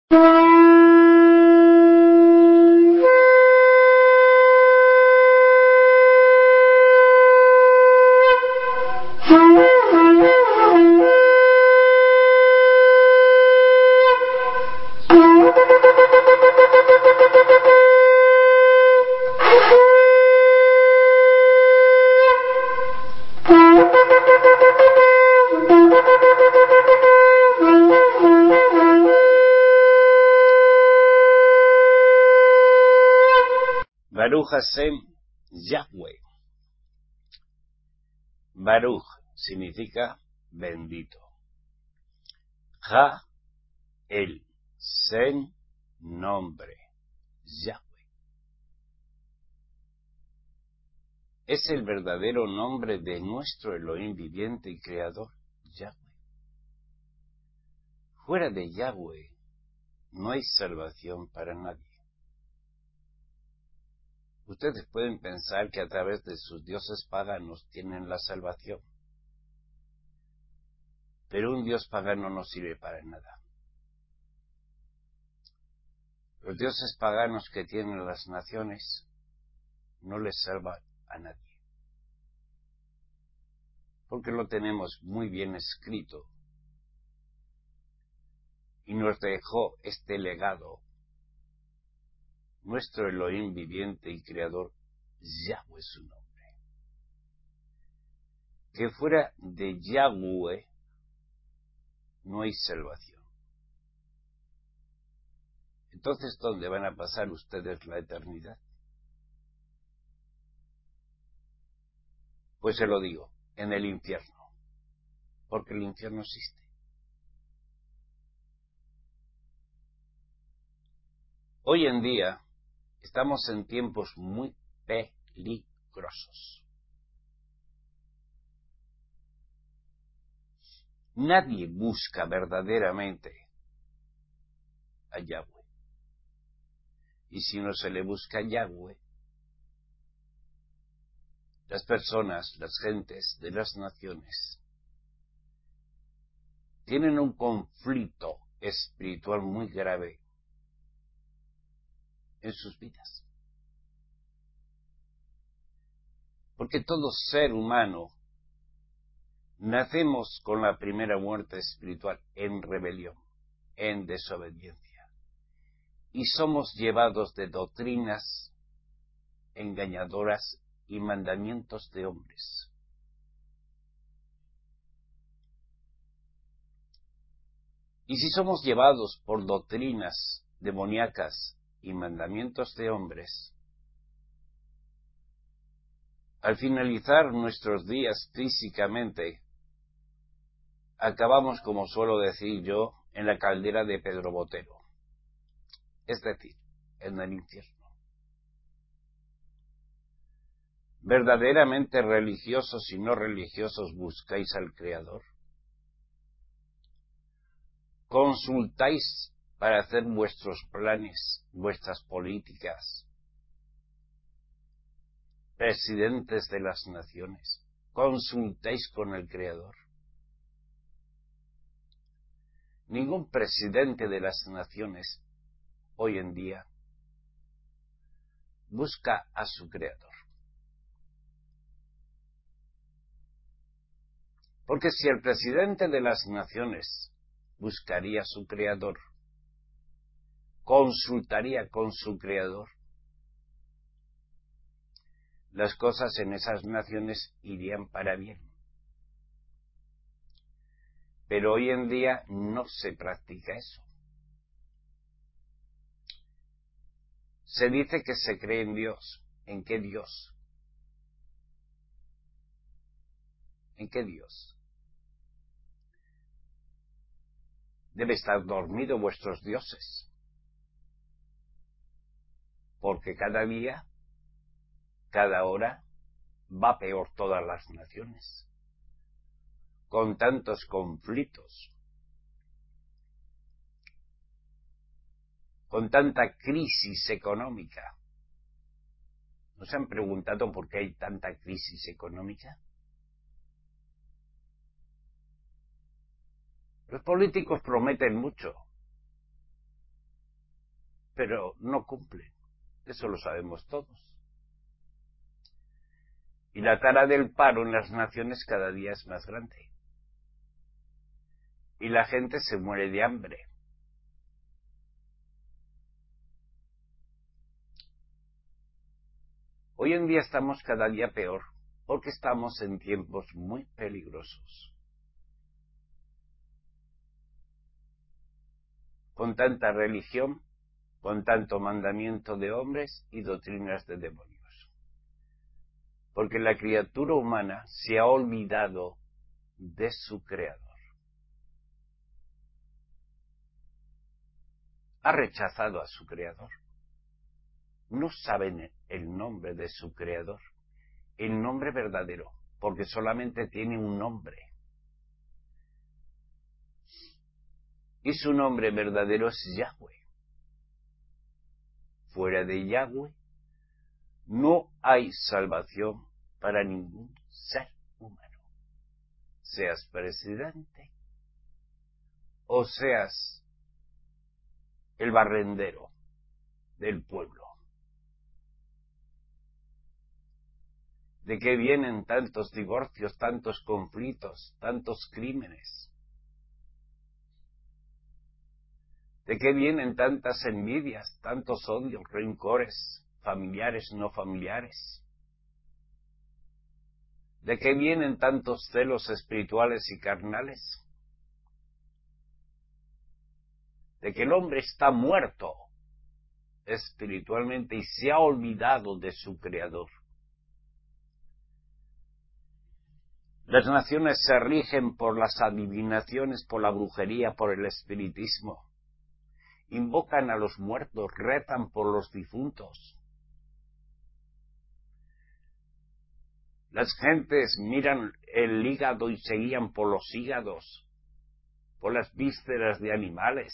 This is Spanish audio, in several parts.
Baruch Hashem, Yahweh. Baruch significa bendito. Ha, el, Sen, nombre, Yahweh. Es el verdadero nombre de nuestro Elohim viviente y creador, Yahweh. Fuera de Yahweh no hay salvación para nadie. Ustedes pueden pensar que a través de sus dioses paganos tienen la salvación. Pero un dios pagano no sirve para nada. Los dioses paganos que tienen las naciones no les salvan a nadie. Porque lo tenemos muy bien escrito. Y nos dejó este legado. Nuestro Elohim viviente y creador, Yahweh es su nombre. Que fuera de Yahweh no hay salvación. Entonces, ¿dónde van a pasar ustedes la eternidad? Pues se lo digo, en el infierno. Porque el infierno existe. Hoy en día estamos en tiempos muy peligrosos. Nadie busca verdaderamente a Yahweh. Y si no se le busca a Yahweh, las personas, las gentes de las naciones, tienen un conflicto espiritual muy grave en sus vidas. Porque todo ser humano nacemos con la primera muerte espiritual en rebelión, en desobediencia. Y somos llevados de doctrinas engañadoras y mandamientos de hombres. Y si somos llevados por doctrinas demoníacas y mandamientos de hombres, al finalizar nuestros días físicamente, acabamos, como suelo decir yo, en la caldera de Pedro Botero, es decir, en el infierno. ¿Verdaderamente religiosos y no religiosos buscáis al Creador? ¿Consultáis para hacer vuestros planes, vuestras políticas? Presidentes de las naciones, ¿consultáis con el Creador? Ningún presidente de las naciones hoy en día busca a su Creador. Porque si el presidente de las naciones buscaría a su Creador, consultaría con su Creador, las cosas en esas naciones irían para bien. Pero hoy en día no se practica eso. Se dice que se cree en Dios. ¿En qué Dios? ¿En qué Dios? Debe estar dormido vuestros dioses. Porque cada día, cada hora, va peor todas las naciones. Con tantos conflictos. Con tanta crisis económica. ¿No se han preguntado por qué hay tanta crisis económica? Los políticos prometen mucho. pero no cumplen. Eso lo sabemos todos. Y la tara del paro en las naciones cada día es más grande. Y la gente se muere de hambre. Hoy en día estamos cada día peor, porque estamos en tiempos muy peligrosos. Con tanta religión, con tanto mandamiento de hombres y doctrinas de demonios. Porque la criatura humana se ha olvidado de su creador. Ha rechazado a su creador. No saben el nombre de su creador, el nombre verdadero, porque solamente tiene un nombre. Y su nombre verdadero es Yahweh. Fuera de Yahweh no hay salvación para ningún ser humano. Seas presidente o seas el barrendero del pueblo. ¿De qué vienen tantos divorcios, tantos conflictos, tantos crímenes? ¿De qué vienen tantas envidias, tantos odios, rencores, familiares, no familiares? ¿De qué vienen tantos celos espirituales y carnales? De que el hombre está muerto espiritualmente y se ha olvidado de su creador. Las naciones se rigen por las adivinaciones, por la brujería, por el espiritismo. Invocan a los muertos, rezan por los difuntos. Las gentes miran el hígado y se guían por los hígados, por las vísceras de animales.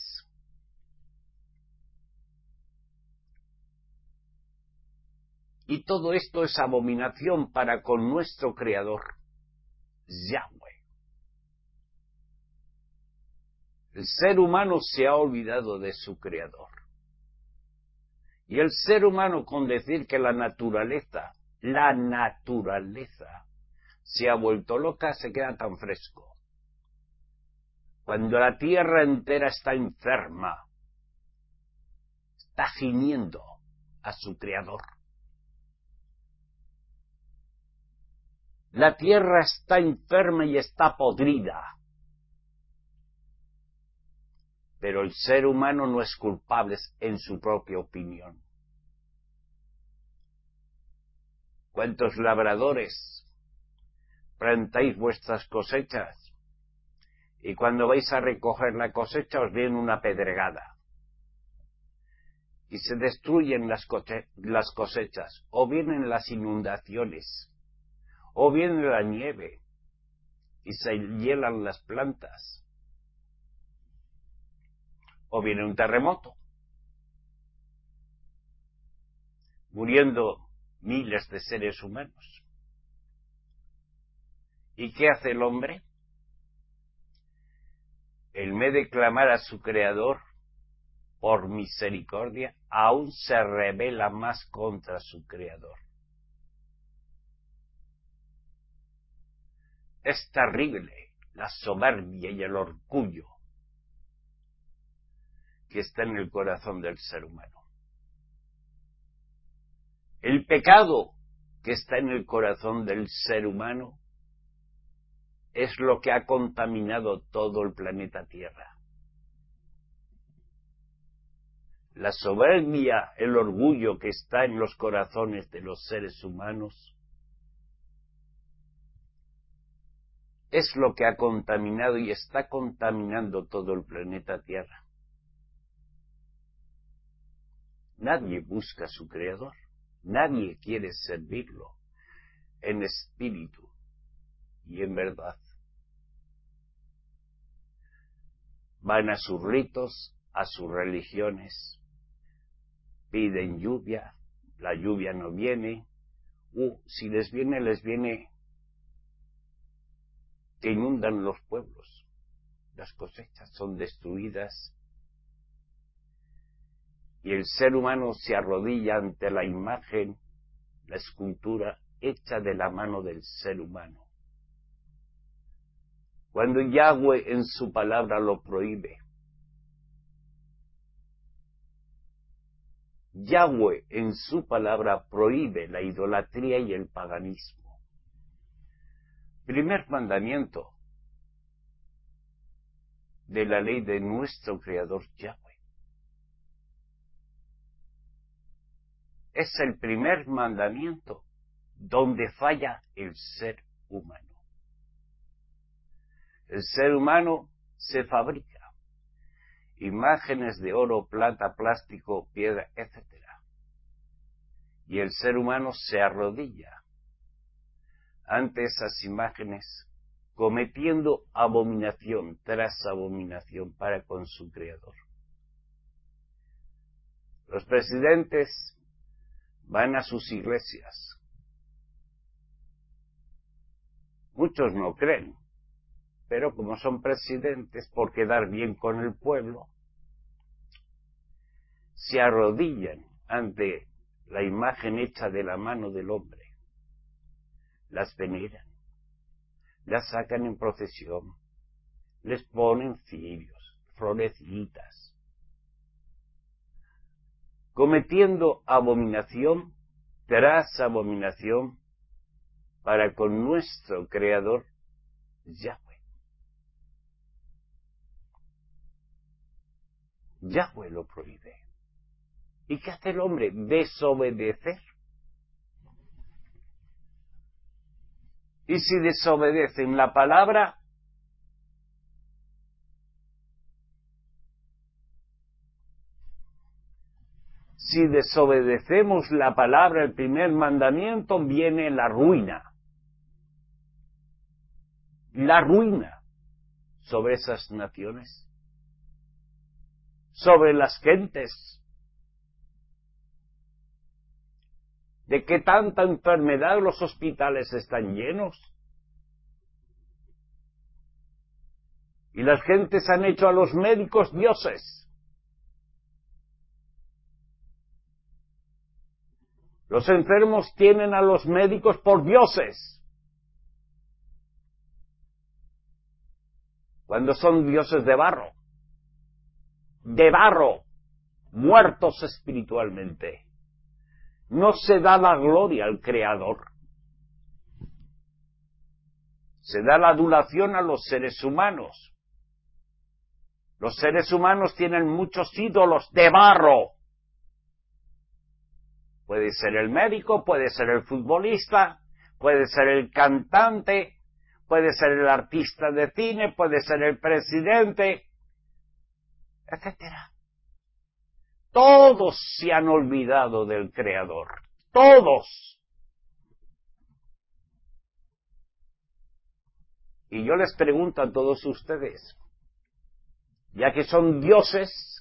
Y todo esto es abominación para con nuestro Creador, Yahweh. El ser humano se ha olvidado de su Creador. Y el ser humano, con decir que la naturaleza se ha vuelto loca, se queda tan fresco. Cuando la tierra entera está enferma, está gimiendo a su Creador. La tierra está enferma y está podrida. Pero el ser humano no es culpable en su propia opinión. ¿Cuántos labradores plantáis vuestras cosechas? Y cuando vais a recoger la cosecha os viene una pedregada. Y se destruyen las cosechas, o vienen las inundaciones, o viene la nieve, y se hielan las plantas, o viene un terremoto, muriendo miles de seres humanos. ¿Y qué hace el hombre? En vez de clamar a su Creador por misericordia, aún se rebela más contra su Creador. Es terrible la soberbia y el orgullo que está en el corazón del ser humano. El pecado que está en el corazón del ser humano es lo que ha contaminado todo el planeta Tierra. La soberbia, el orgullo que está en los corazones de los seres humanos es lo que ha contaminado y está contaminando todo el planeta Tierra. Nadie busca a su Creador, nadie quiere servirlo en espíritu y en verdad. Van a sus ritos, a sus religiones, piden lluvia, la lluvia no viene, si les viene que inundan los pueblos, las cosechas son destruidas y el ser humano se arrodilla ante la imagen, la escultura hecha de la mano del ser humano. Cuando Yahweh en su palabra lo prohíbe, Yahweh en su palabra prohíbe la idolatría y el paganismo. Primer mandamiento de la ley de nuestro Creador Yahweh. Es el primer mandamiento donde falla el ser humano. El ser humano se fabrica imágenes de oro, plata, plástico, piedra, etc. Y el ser humano se arrodilla ante esas imágenes, cometiendo abominación tras abominación para con su Creador. Los presidentes van a sus iglesias. Muchos no creen, pero como son presidentes, por quedar bien con el pueblo, se arrodillan ante la imagen hecha de la mano del hombre, las veneran, las sacan en procesión, les ponen cirios, florecitas, cometiendo abominación tras abominación para con nuestro Creador Yahweh. Yahweh lo prohíbe. ¿Y qué hace el hombre? Desobedecer. Y si desobedecen la palabra, si desobedecemos la palabra, el primer mandamiento, viene la ruina. La ruina sobre esas naciones, sobre las gentes. ¿De qué tanta enfermedad los hospitales están llenos? Y las gentes han hecho a los médicos dioses. Los enfermos tienen a los médicos por dioses, cuando son dioses de barro, muertos espiritualmente. No se da la gloria al Creador. Se da la adulación a los seres humanos. Los seres humanos tienen muchos ídolos de barro. Puede ser el médico, puede ser el futbolista, puede ser el cantante, puede ser el artista de cine, puede ser el presidente, etcétera. Todos se han olvidado del Creador. Todos. Y yo les pregunto a todos ustedes, ya que son dioses,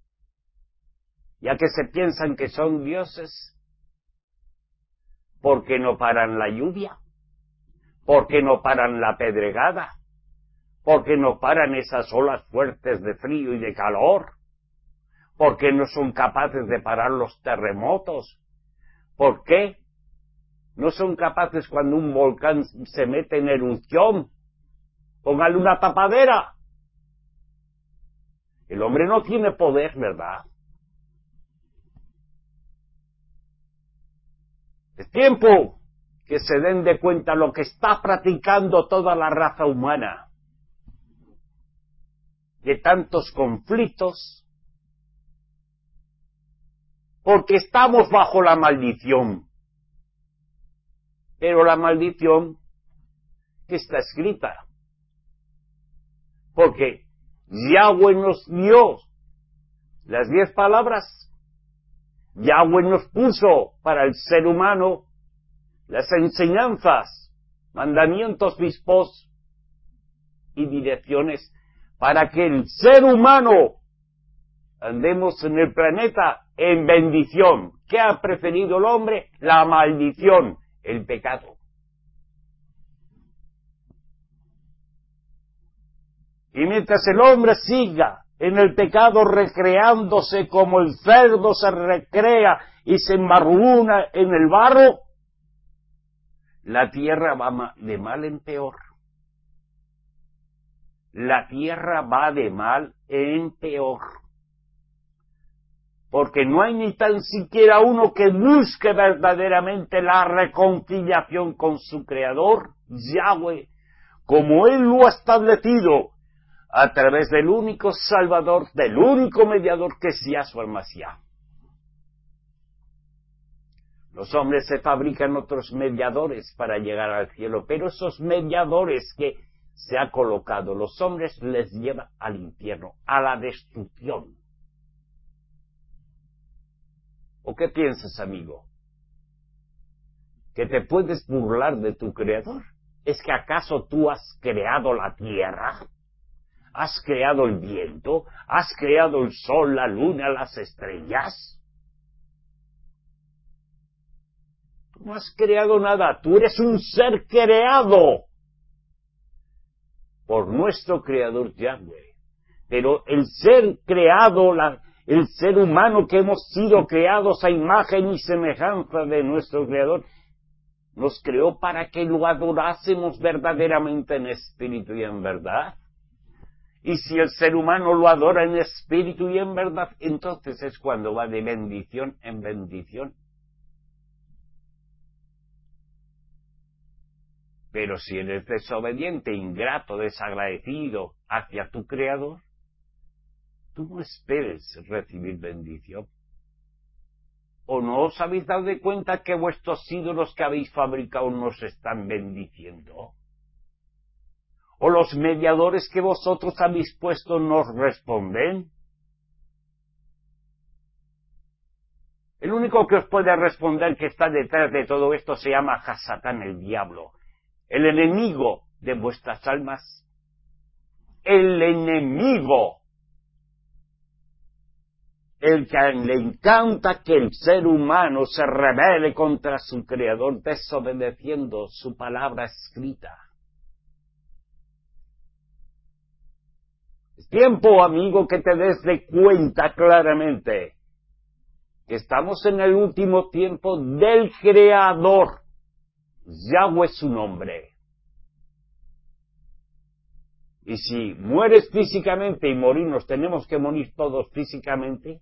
ya que se piensan que son dioses, ¿por qué no paran la lluvia? ¿Por qué no paran la pedregada? ¿Por qué no paran esas olas fuertes de frío y de calor? ¿Por qué no son capaces de parar los terremotos? ¿Por qué no son capaces cuando un volcán se mete en erupción? Póngale una tapadera. El hombre no tiene poder, ¿verdad? Es tiempo que se den de cuenta lo que está practicando toda la raza humana, de tantos conflictos, porque estamos bajo la maldición. Pero la maldición que está escrita, porque Yahweh nos dio las 10 palabras, Yahweh nos puso para el ser humano las enseñanzas, mandamientos, dispos y direcciones para que el ser humano andemos en el planeta en bendición. ¿Qué ha preferido el hombre? La maldición, el pecado. Y mientras el hombre siga en el pecado, recreándose como el cerdo se recrea y se embarruna en el barro, la tierra va de mal en peor. La tierra va de mal en peor. Porque no hay ni tan siquiera uno que busque verdaderamente la reconciliación con su Creador, Yahweh, como Él lo ha establecido a través del único Salvador, del único mediador que es Yahshua el Mashiach. Los hombres se fabrican otros mediadores para llegar al cielo, pero esos mediadores que se ha colocado, los hombres les lleva al infierno, a la destrucción. ¿O qué piensas, amigo? ¿Que te puedes burlar de tu Creador? ¿Es que acaso tú has creado la tierra? ¿Has creado el viento? ¿Has creado el sol, la luna, las estrellas? Tú no has creado nada, tú eres un ser creado por nuestro Creador Yahweh. Pero el ser creado, el ser humano que hemos sido creados a imagen y semejanza de nuestro Creador, nos creó para que lo adorásemos verdaderamente en espíritu y en verdad. Y si el ser humano lo adora en espíritu y en verdad, entonces es cuando va de bendición en bendición. Pero si eres desobediente, ingrato, desagradecido hacia tu Creador, tú no esperes recibir bendición. ¿O no os habéis dado de cuenta que vuestros ídolos que habéis fabricado nos están bendiciendo? ¿O los mediadores que vosotros habéis puesto nos responden? El único que os puede responder que está detrás de todo esto se llama Hasatán, el diablo, el enemigo de vuestras almas. El enemigo. El que le encanta que el ser humano se rebele contra su Creador, desobedeciendo su palabra escrita. Es tiempo, amigo, que te des de cuenta claramente que estamos en el último tiempo del Creador. Yahweh es su nombre. Y si mueres físicamente y morirnos, tenemos que morir todos físicamente.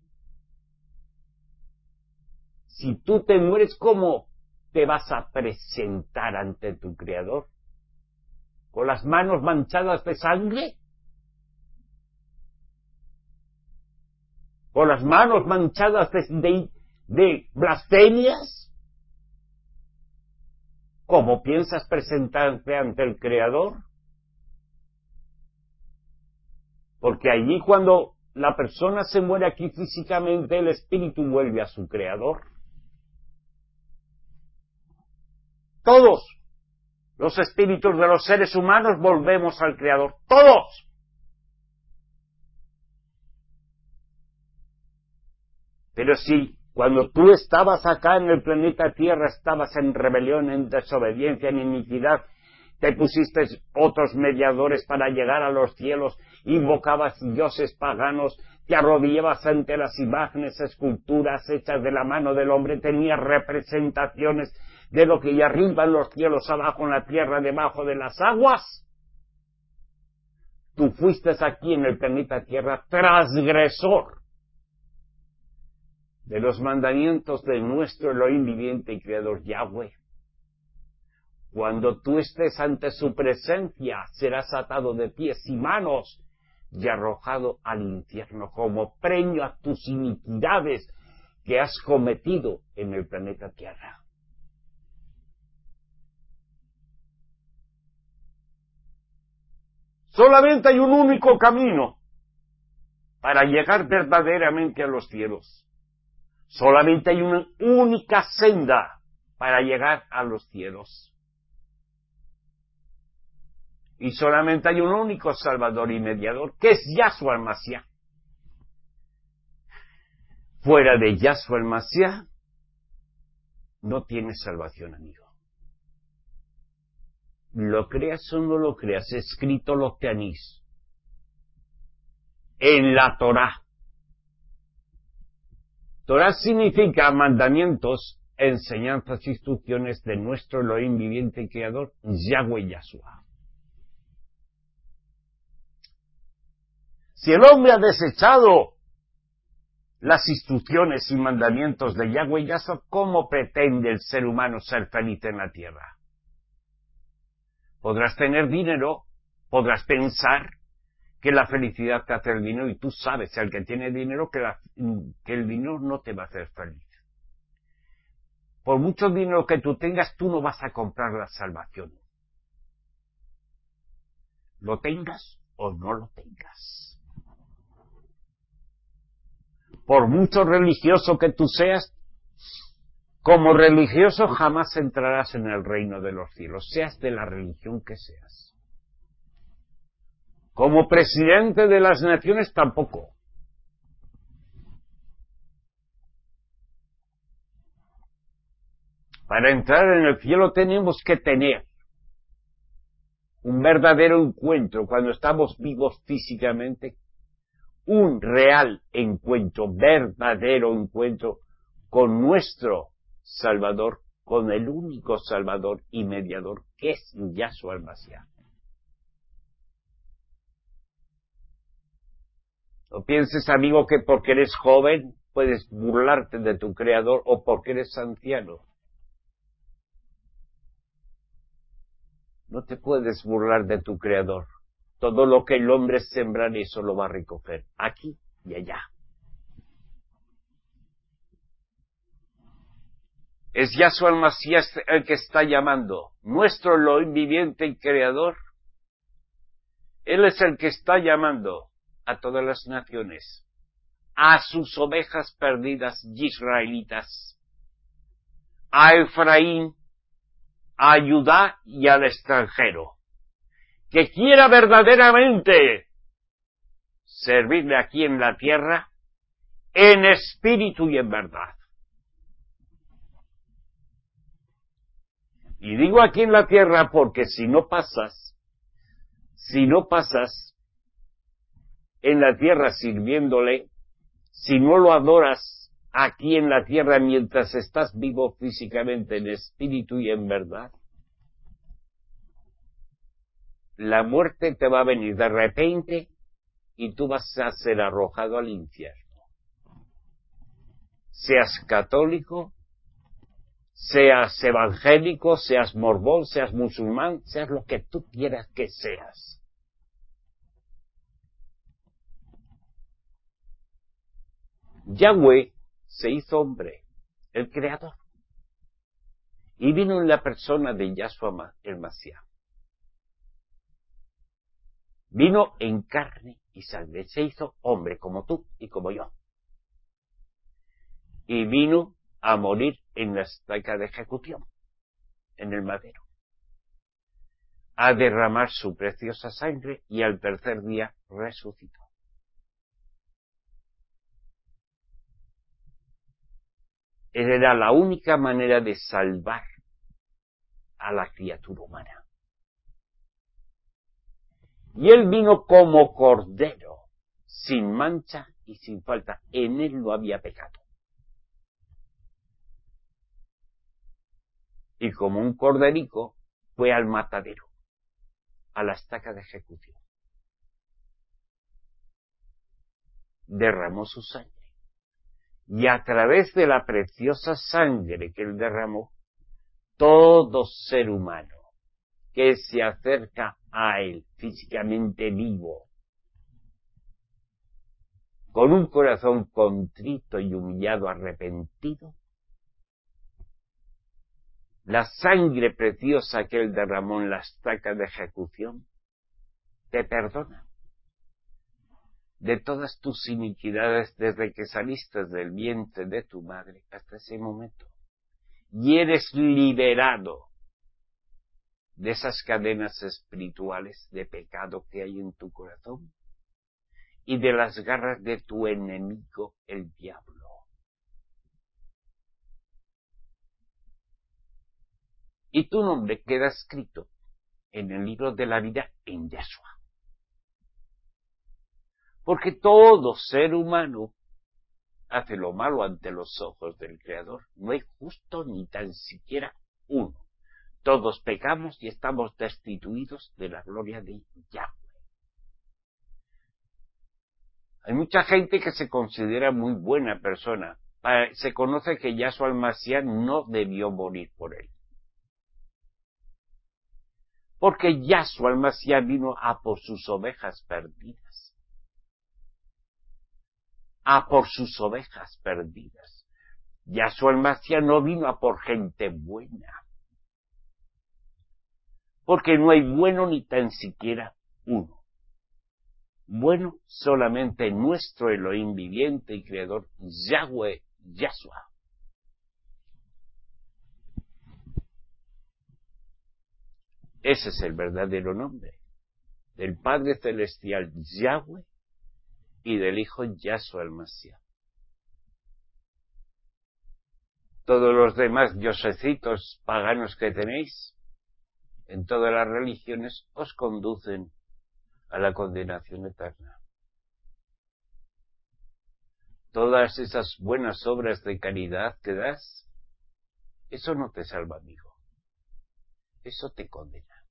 Si tú te mueres, ¿cómo te vas a presentar ante tu Creador? ¿Con las manos manchadas de sangre? ¿Con las manos manchadas de blasfemias? ¿Cómo piensas presentarte ante el Creador? Porque allí cuando la persona se muere aquí físicamente, el espíritu vuelve a su Creador. Todos los espíritus de los seres humanos volvemos al Creador. ¡Todos! Pero si cuando tú estabas acá en el planeta Tierra estabas en rebelión, en desobediencia, en iniquidad, te pusiste otros mediadores para llegar a los cielos, invocabas dioses paganos, te arrodillabas ante las imágenes, esculturas hechas de la mano del hombre, tenías representaciones de lo que hay arriba en los cielos, abajo en la tierra, debajo de las aguas. Tú fuiste aquí en el planeta Tierra transgresor de los mandamientos de nuestro Elohim viviente y Creador Yahweh. Cuando tú estés ante su presencia, serás atado de pies y manos y arrojado al infierno como premio a tus iniquidades que has cometido en el planeta Tierra. Solamente hay un único camino para llegar verdaderamente a los cielos. Solamente hay una única senda para llegar a los cielos. Y solamente hay un único Salvador y Mediador, que es Yahshua el Mashiach. Fuera de Yahshua el Mashiach, no tienes salvación, amigo. Lo creas o no lo creas, escrito lo tenéis. en la Torá. Torá significa mandamientos, enseñanzas, instrucciones de nuestro Elohim viviente y creador, Yahweh Yahshua. Si el hombre ha desechado las instrucciones y mandamientos de Yahweh Yahshua, ¿cómo pretende el ser humano ser feliz en la tierra? Podrás tener dinero, podrás pensar que la felicidad te hace el dinero, y tú sabes, el que tiene dinero, que el dinero no te va a hacer feliz. Por mucho dinero que tú tengas, tú no vas a comprar la salvación. Lo tengas o no lo tengas. Por mucho religioso que tú seas, como religioso jamás entrarás en el reino de los cielos, seas de la religión que seas. Como presidente de las naciones tampoco. Para entrar en el cielo tenemos que tener un verdadero encuentro cuando estamos vivos físicamente, un real encuentro, verdadero encuentro con nuestro Salvador, con el único Salvador y mediador que es Yahshua el Mashiach. No pienses, amigo, que porque eres joven puedes burlarte de tu Creador o porque eres anciano. No te puedes burlar de tu Creador. Todo lo que el hombre sembra, eso lo va a recoger, aquí y allá. Es Yahshua el Mashiach el que está llamando, nuestro Elohim viviente y creador. Él es el que está llamando a todas las naciones, a sus ovejas perdidas israelitas, a Efraín, a Judá y al extranjero, que quiera verdaderamente servirle aquí en la tierra, en espíritu y en verdad. Y digo aquí en la tierra porque si no pasas en la tierra sirviéndole, si no lo adoras aquí en la tierra mientras estás vivo físicamente en espíritu y en verdad, la muerte te va a venir de repente y tú vas a ser arrojado al infierno. Seas católico, seas evangélico, seas mormón, seas musulmán, seas lo que tú quieras que seas. Yahweh se hizo hombre, el creador, y vino en la persona de Yahshua el Mashiach. Vino en carne y sangre, se hizo hombre como tú y como yo. Y vino a morir en la estaca de ejecución, en el madero, a derramar su preciosa sangre y al tercer día resucitó. Era la única manera de salvar a la criatura humana. Y él vino como cordero, sin mancha y sin falta. En él no había pecado. Y como un corderico, fue al matadero, a la estaca de ejecución. Derramó su sangre. Y a través de la preciosa sangre que él derramó, todo ser humano que se acerca a él físicamente vivo, con un corazón contrito y humillado, arrepentido, la sangre preciosa que él derramó en la estaca de ejecución te perdona de todas tus iniquidades desde que saliste del vientre de tu madre hasta ese momento. Y eres liberado de esas cadenas espirituales de pecado que hay en tu corazón y de las garras de tu enemigo, el diablo. Y tu nombre queda escrito en el libro de la vida en Yahshua. Porque todo ser humano hace lo malo ante los ojos del Creador. No hay justo ni tan siquiera uno. Todos pecamos y estamos destituidos de la gloria de Yahweh. Hay mucha gente que se considera muy buena persona. Se conoce que Yahshua al-Mashiach no debió morir por él. Porque Yahshua al-Mashiach vino a por sus ovejas perdidas. A por sus ovejas perdidas. Yahshua al-Mashiach no vino a por gente buena. Porque no hay bueno ni tan siquiera uno. Bueno solamente nuestro Elohim viviente y creador, Yahweh, Yahshua. Ese es el verdadero nombre del Padre Celestial, Yahweh, y del Hijo Yahshua el Mashiach. Todos los demás diosecitos paganos que tenéis en todas las religiones os conducen a la condenación eterna. Todas esas buenas obras de caridad que das, eso no te salva, amigo. Eso te condena.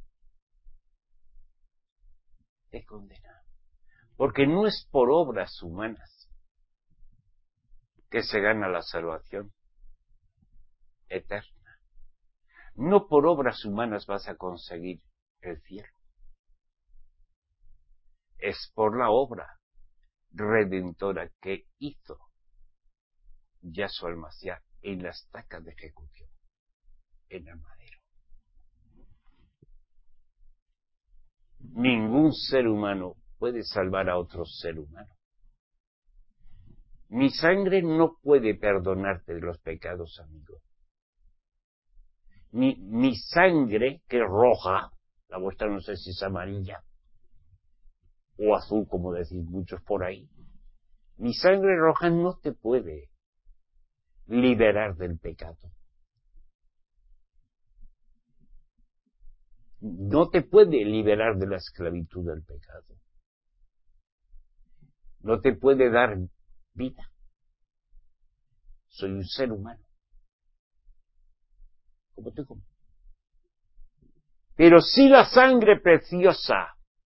Te condena. Porque no es por obras humanas que se gana la salvación eterna. No por obras humanas vas a conseguir el cielo. Es por la obra redentora que hizo Yahshua el Mashiach en la estaca de ejecución, en el madero. Ningún ser humano puede salvar a otro ser humano. Mi sangre no puede perdonarte de los pecados, amigo. Mi sangre, que es roja, la vuestra no sé si es amarilla o azul, como decís muchos por ahí, mi sangre roja no te puede liberar del pecado. No te puede liberar de la esclavitud del pecado. No te puede dar vida. Soy un ser humano. Como tú. Pero sí la sangre preciosa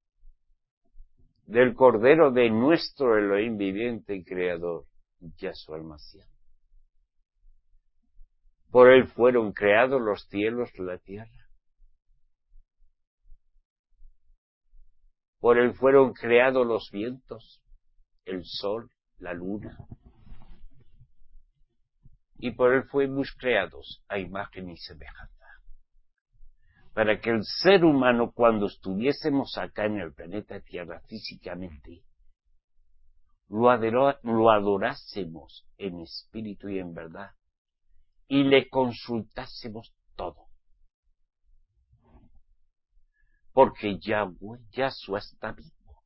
del Cordero de nuestro Elohim viviente y creador, Yahshua el-Mashiach. Por él fueron creados los cielos y la tierra. Por él fueron creados los vientos, el sol, la luna. Y por él fuimos creados a imagen y semejanza. Para que el ser humano, cuando estuviésemos acá en el planeta Tierra físicamente, lo adorásemos en espíritu y en verdad, y le consultásemos todo. Porque Yahweh, Yahshua está vivo.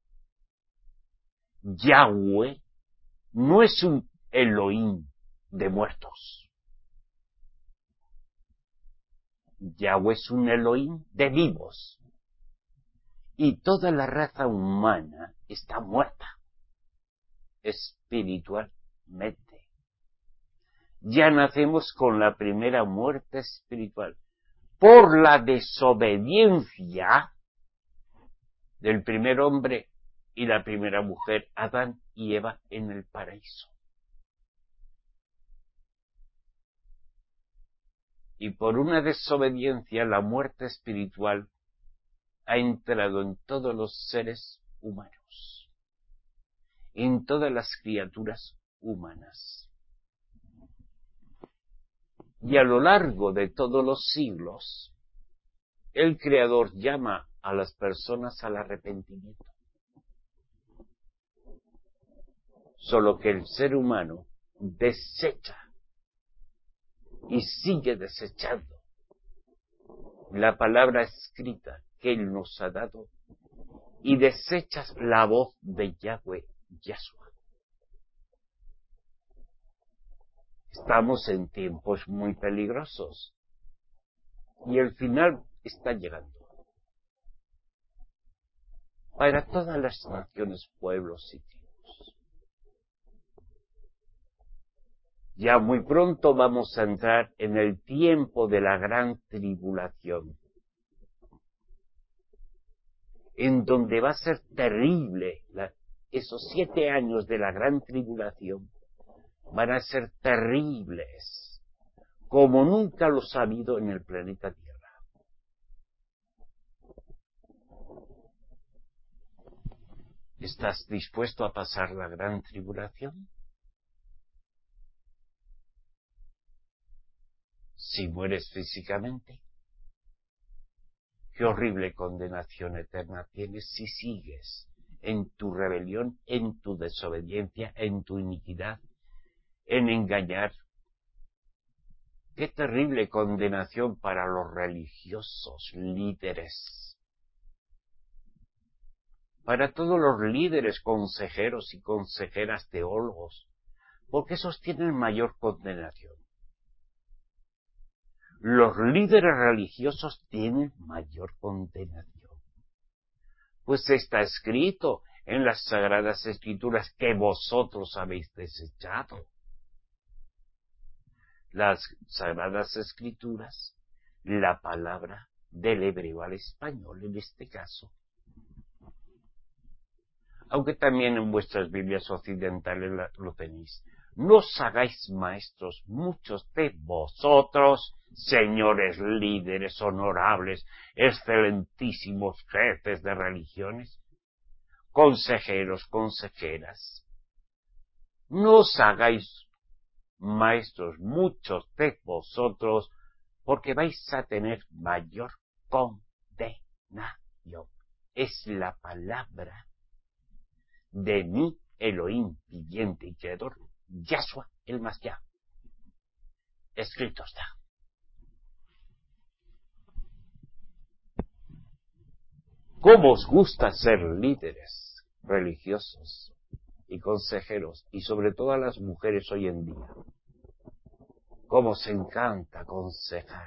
Yahweh no es un Elohim de muertos. Yahweh es un Elohim de vivos. Y toda la raza humana está muerta espiritualmente. Ya nacemos con la primera muerte espiritual por la desobediencia del primer hombre y la primera mujer, Adán y Eva, en el paraíso. Y por una desobediencia, la muerte espiritual ha entrado en todos los seres humanos, en todas las criaturas humanas. Y a lo largo de todos los siglos, el Creador llama a las personas al arrepentimiento. Solo que el ser humano desecha y sigue desechando la palabra escrita que Él nos ha dado y desechas la voz de Yahweh, Yahshua. Estamos en tiempos muy peligrosos y el final está llegando. para todas las naciones, pueblos y tribus. Ya muy pronto vamos a entrar en el tiempo de la gran tribulación, en donde va a ser terrible. Esos 7 años de la gran tribulación van a ser terribles, como nunca los ha habido en el planeta Tierra. ¿Estás dispuesto a pasar la gran tribulación? Si mueres físicamente, qué horrible condenación eterna tienes si sigues en tu rebelión, en tu desobediencia, en tu iniquidad, en engañar. Qué terrible condenación para los religiosos líderes, para todos los líderes, consejeros y consejeras teólogos, porque esos tienen mayor condenación. Los líderes religiosos tienen mayor condenación, pues está escrito en las Sagradas Escrituras que vosotros habéis desechado. Las Sagradas Escrituras, la palabra del hebreo al español en este caso. Aunque también en vuestras Biblias occidentales lo tenéis. No os hagáis maestros muchos de vosotros, señores líderes honorables, excelentísimos jefes de religiones, consejeros, consejeras. No os hagáis maestros muchos de vosotros, porque vais a tener mayor condenación. Es la palabra de mi Elohim viviente y creador, Yahshua el Mashiach. Escrito está. ¿Cómo os gusta ser líderes religiosos y consejeros, y sobre todo a las mujeres hoy en día? ¿Cómo os encanta aconsejar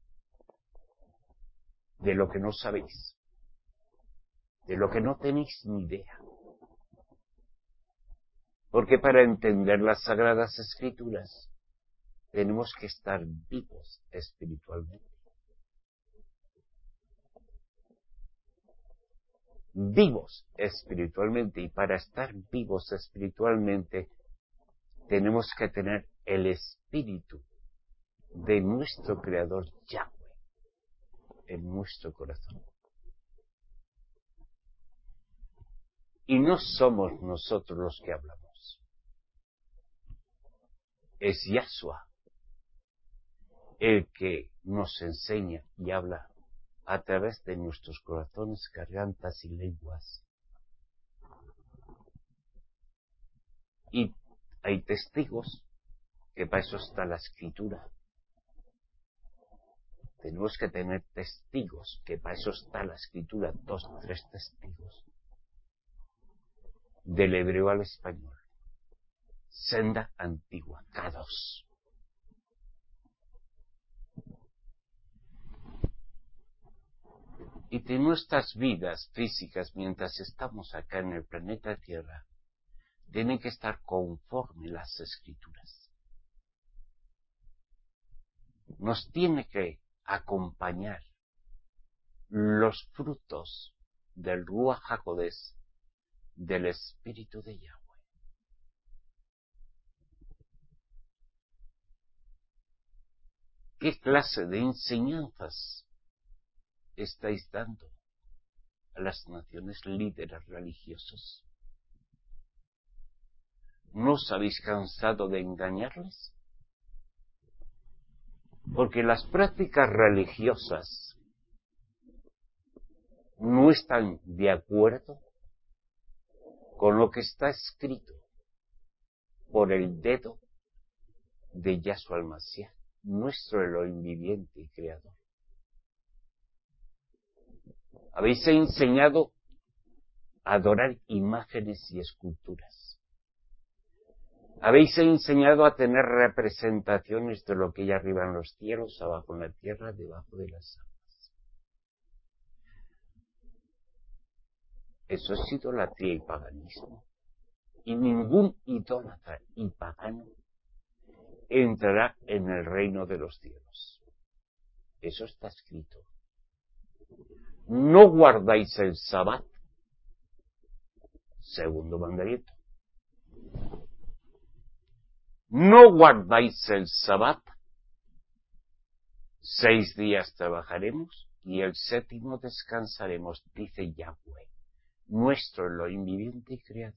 de lo que no sabéis, de lo que no tenéis ni idea? Porque para entender las Sagradas Escrituras tenemos que estar vivos espiritualmente. Vivos espiritualmente, y para estar vivos espiritualmente tenemos que tener el espíritu de nuestro Creador Yahweh en nuestro corazón. Y no somos nosotros los que hablamos. Es Yahshua el que nos enseña y habla a través de nuestros corazones, gargantas y lenguas. Y hay testigos, que para eso está la Escritura. Tenemos que tener testigos, que para eso está la Escritura, 2, 3 testigos. Del hebreo al español. Senda antigua, K2. Y de nuestras vidas físicas, mientras estamos acá en el planeta Tierra, tienen que estar conforme las Escrituras. Nos tiene que acompañar los frutos del Ruach HaKodesh, del Espíritu de Yahweh. ¿Qué clase de enseñanzas estáis dando a las naciones líderes religiosos? ¿No os habéis cansado de engañarles? Porque las prácticas religiosas no están de acuerdo con lo que está escrito por el dedo de Yahshua el Mashiach, nuestro Elohim viviente y creador. Habéis enseñado a adorar imágenes y esculturas. Habéis enseñado a tener representaciones de lo que hay arriba en los cielos, abajo en la tierra, debajo de las aguas. Eso es idolatría y paganismo. Y ningún idólatra y pagano entrará en el reino de los cielos. Eso está escrito. No guardáis el Sabbat, segundo mandamiento. No guardáis el Sabbat, 6 días trabajaremos y el 7º descansaremos, dice Yahweh, nuestro Elohim viviente y creador.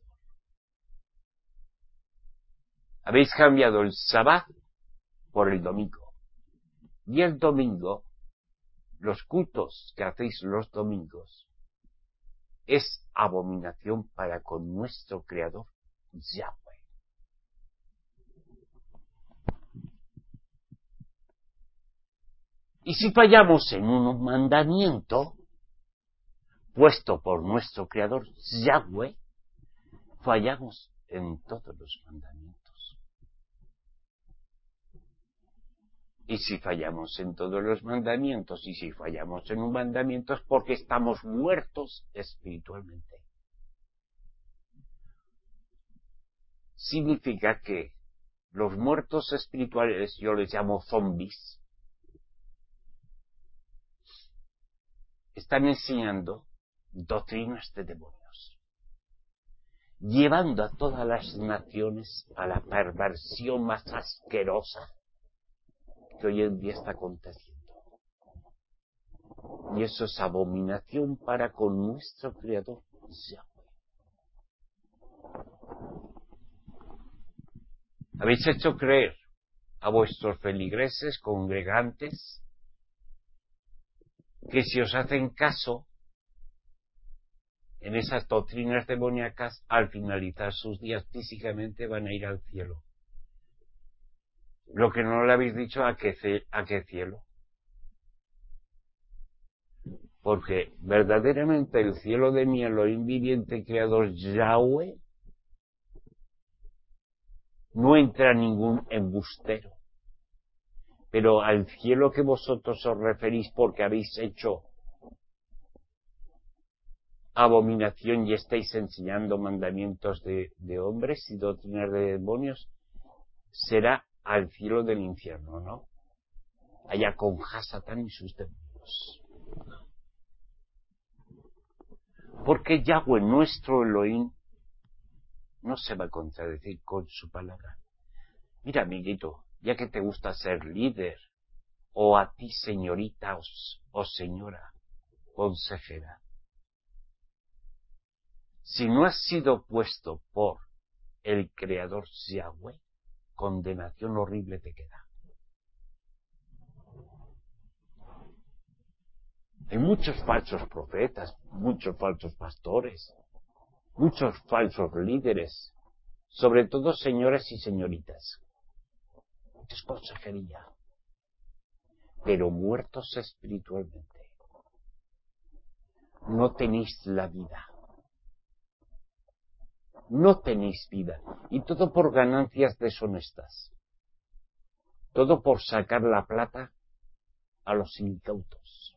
Habéis cambiado el Sabbat por el domingo. Y el domingo, los cultos que hacéis los domingos, es abominación para con nuestro creador, Yahweh. Y si fallamos en un mandamiento puesto por nuestro creador, Yahweh, fallamos en todos los mandamientos. Y si fallamos en todos los mandamientos, y si fallamos en un mandamiento, es porque estamos muertos espiritualmente. Significa que los muertos espirituales, yo les llamo zombies, están enseñando doctrinas de demonios, llevando a todas las naciones a la perversión más asquerosa que hoy en día está aconteciendo. Y eso es abominación para con nuestro Creador, Yahweh. Habéis hecho creer a vuestros feligreses congregantes que si os hacen caso en esas doctrinas demoníacas, al finalizar sus días físicamente van a ir al cielo. Lo que no le habéis dicho a qué cielo. Porque verdaderamente el cielo de mi Elohim viviente creador Yahweh no entra ningún embustero. Pero al cielo que vosotros os referís porque habéis hecho abominación y estáis enseñando mandamientos de hombres y doctrinas de demonios, será al cielo del infierno, ¿no? Allá con Hasatán y sus demonios. Porque Yahweh, nuestro Elohim, no se va a contradecir con su palabra. Mira, amiguito, ya que te gusta ser líder, o a ti, señorita o señora consejera, si no has sido puesto por el Creador Yahweh, condenación horrible te queda. Hay muchos falsos profetas, muchos falsos pastores, muchos falsos líderes, sobre todo señoras y señoritas. Es consejería, pero muertos espiritualmente. No tenéis la vida. No tenéis vida. Y todo por ganancias deshonestas. Todo por sacar la plata a los incautos.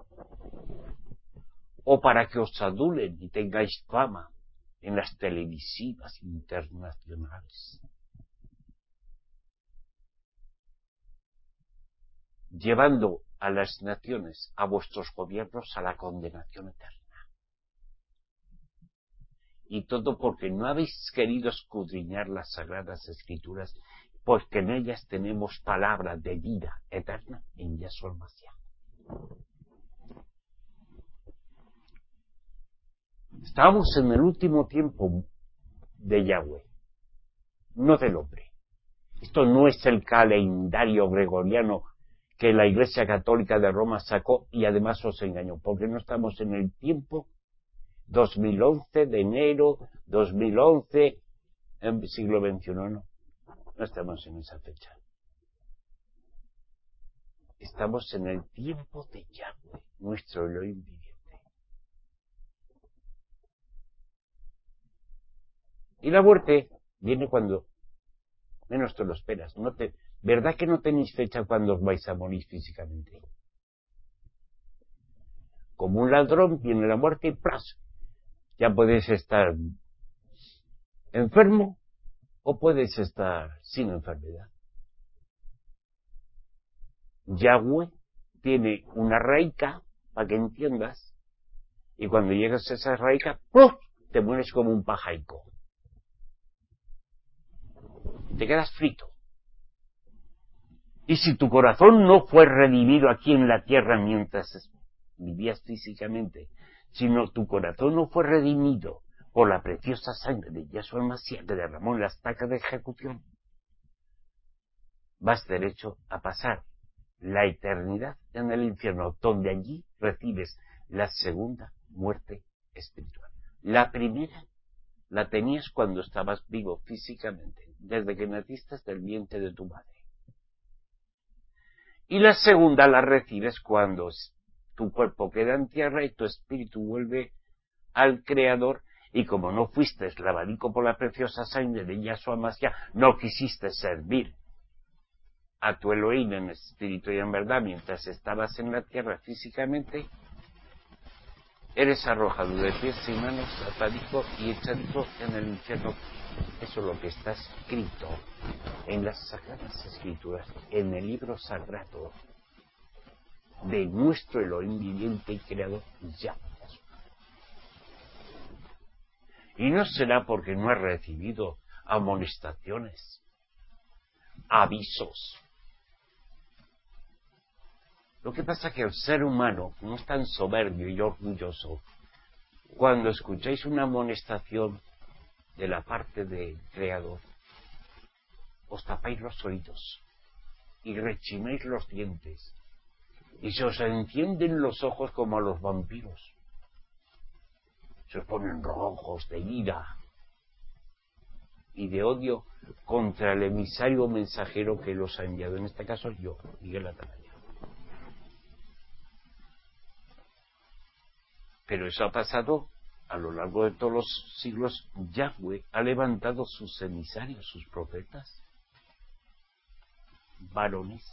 O para que os adulen y tengáis fama en las televisivas internacionales. Llevando a las naciones, a vuestros gobiernos, a la condenación eterna. Y todo porque no habéis querido escudriñar las Sagradas Escrituras, porque en ellas tenemos palabra de vida eterna en Yahshua Mashiach. Estamos en el último tiempo de Yahweh, no del hombre. Esto no es el calendario gregoriano que la Iglesia Católica de Roma sacó y además os engañó, porque no estamos en el tiempo 2011 de enero, 2011, en siglo XXI, no estamos en esa fecha. Estamos en el tiempo de Yahweh, nuestro Elohim viviente. Y la muerte viene cuando menos te lo esperas. ¿Verdad que no tenéis fecha cuando os vais a morir físicamente? Como un ladrón viene la muerte y ¡plas! Ya puedes estar enfermo o puedes estar sin enfermedad. Yahweh tiene una raica, para que entiendas, y cuando llegas a esa raica, ¡puf!, te mueres como un pajaico. Te quedas frito. Y si tu corazón no fue redimido aquí en la tierra mientras vivías físicamente, sino tu corazón no fue redimido por la preciosa sangre de Yahshua el Mashiach que derramó en la estaca de ejecución, vas derecho a pasar la eternidad en el infierno, donde allí recibes la segunda muerte espiritual. La primera la tenías cuando estabas vivo físicamente, desde que naciste del vientre de tu madre. Y la segunda la recibes cuando tu cuerpo queda en tierra y tu espíritu vuelve al Creador, y como no fuiste lavadico por la preciosa sangre de Yahshua Mashiach, no quisiste servir a tu Elohim en espíritu y en verdad mientras estabas en la tierra físicamente, eres arrojado de pies y manos, atadico y echado en el infierno. Eso es lo que está escrito en las Sagradas Escrituras, en el libro sagrado de nuestro Elohim viviente y creador Yahweh. Y no será porque no has recibido amonestaciones, avisos. Lo que pasa es que el ser humano no es tan soberbio y orgulloso. Cuando escucháis una amonestación de la parte del Creador, os tapáis los oídos y rechináis los dientes y se os encienden los ojos como a los vampiros. Se os ponen rojos de ira y de odio contra el emisario mensajero que los ha enviado, en este caso yo, Miguel Atalaya. Pero eso ha pasado a lo largo de todos los siglos. Yahweh ha levantado sus emisarios, sus profetas, varones.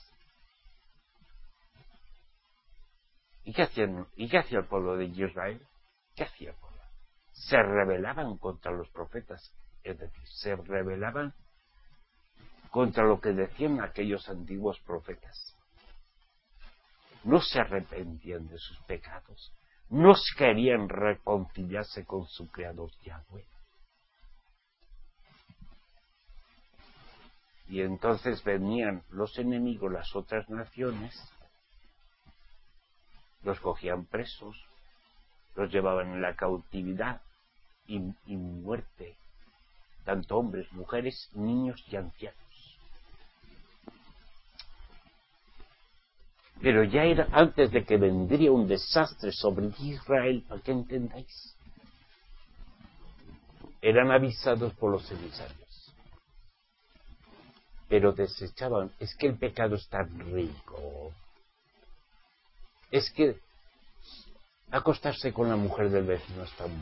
¿Y qué hacía el pueblo de Israel? ¿Qué hacía el pueblo? Se rebelaban contra los profetas, es decir, se rebelaban contra lo que decían aquellos antiguos profetas. No se arrepentían de sus pecados, no querían reconciliarse con su creador Yahweh. Y entonces venían los enemigos, las otras naciones, los cogían presos, los llevaban en la cautividad y muerte, tanto hombres, mujeres, niños y ancianos. Pero ya era antes de que vendría un desastre sobre Israel, para que entendáis. Eran avisados por los emisarios, pero desechaban. Es que el pecado es tan rico, es que acostarse con la mujer del vecino es tan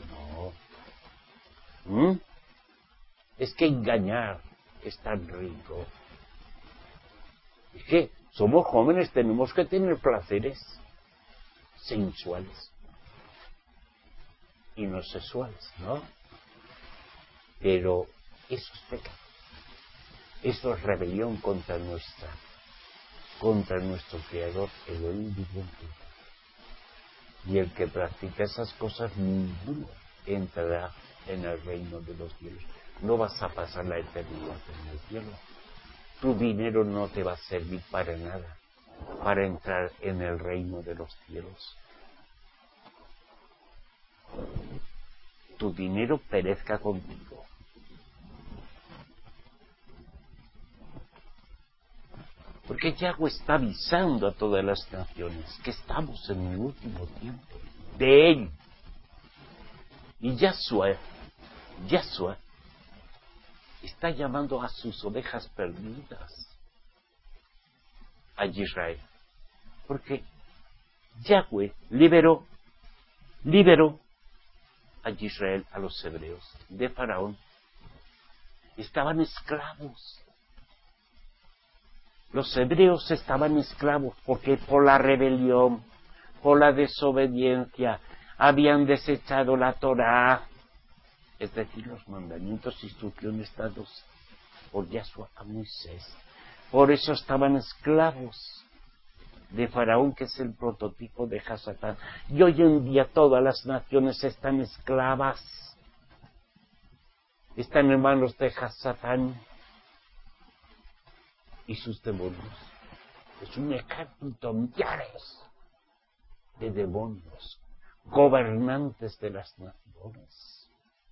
bueno, es que engañar es tan rico, es que somos jóvenes, tenemos que tener placeres sensuales y no sexuales, ¿no? Pero eso es pecado, eso es rebelión contra nuestro Creador, Elohim viviente. Y el que practica esas cosas, ninguno entrará en el reino de los cielos. No vas a pasar la eternidad en el cielo. Tu dinero no te va a servir para nada, para entrar en el reino de los cielos. Tu dinero perezca contigo. Porque Yahweh está avisando a todas las naciones que estamos en el último tiempo de Él. Y Yahshua está llamando a sus ovejas perdidas, a Israel. Porque Yahweh liberó a Israel, a los hebreos, de Faraón. Estaban esclavos. Los hebreos estaban esclavos porque por la rebelión, por la desobediencia habían desechado la Torá, es decir, los mandamientos, instrucciones dados por Yahshua a Moisés. Por eso estaban esclavos de Faraón, que es el prototipo de Hasatán. Y hoy en día todas las naciones están esclavas, están en manos de Hasatán y sus demonios. Es un ejército, millares de demonios, gobernantes de las naciones.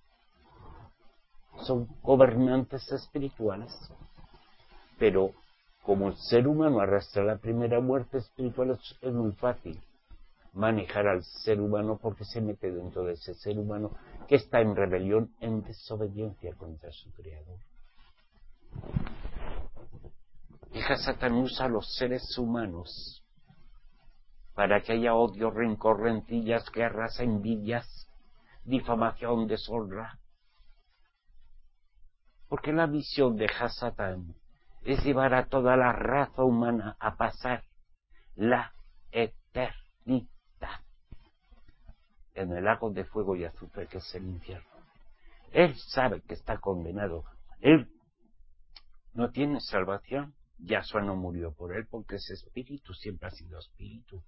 Son gobernantes espirituales, pero como el ser humano arrastra la primera muerte espiritual, es muy fácil manejar al ser humano porque se mete dentro de ese ser humano que está en rebelión, en desobediencia contra su Creador. Y Hasatán usa a los seres humanos para que haya odio, rencor, rencillas, guerras, envidias, difamación, deshonra. Porque la misión de Hasatán es llevar a toda la raza humana a pasar la eternidad en el lago de fuego y azufre que es el infierno. Él sabe que está condenado. Él no tiene salvación. Yahshua no murió por él porque es espíritu, siempre ha sido espíritu.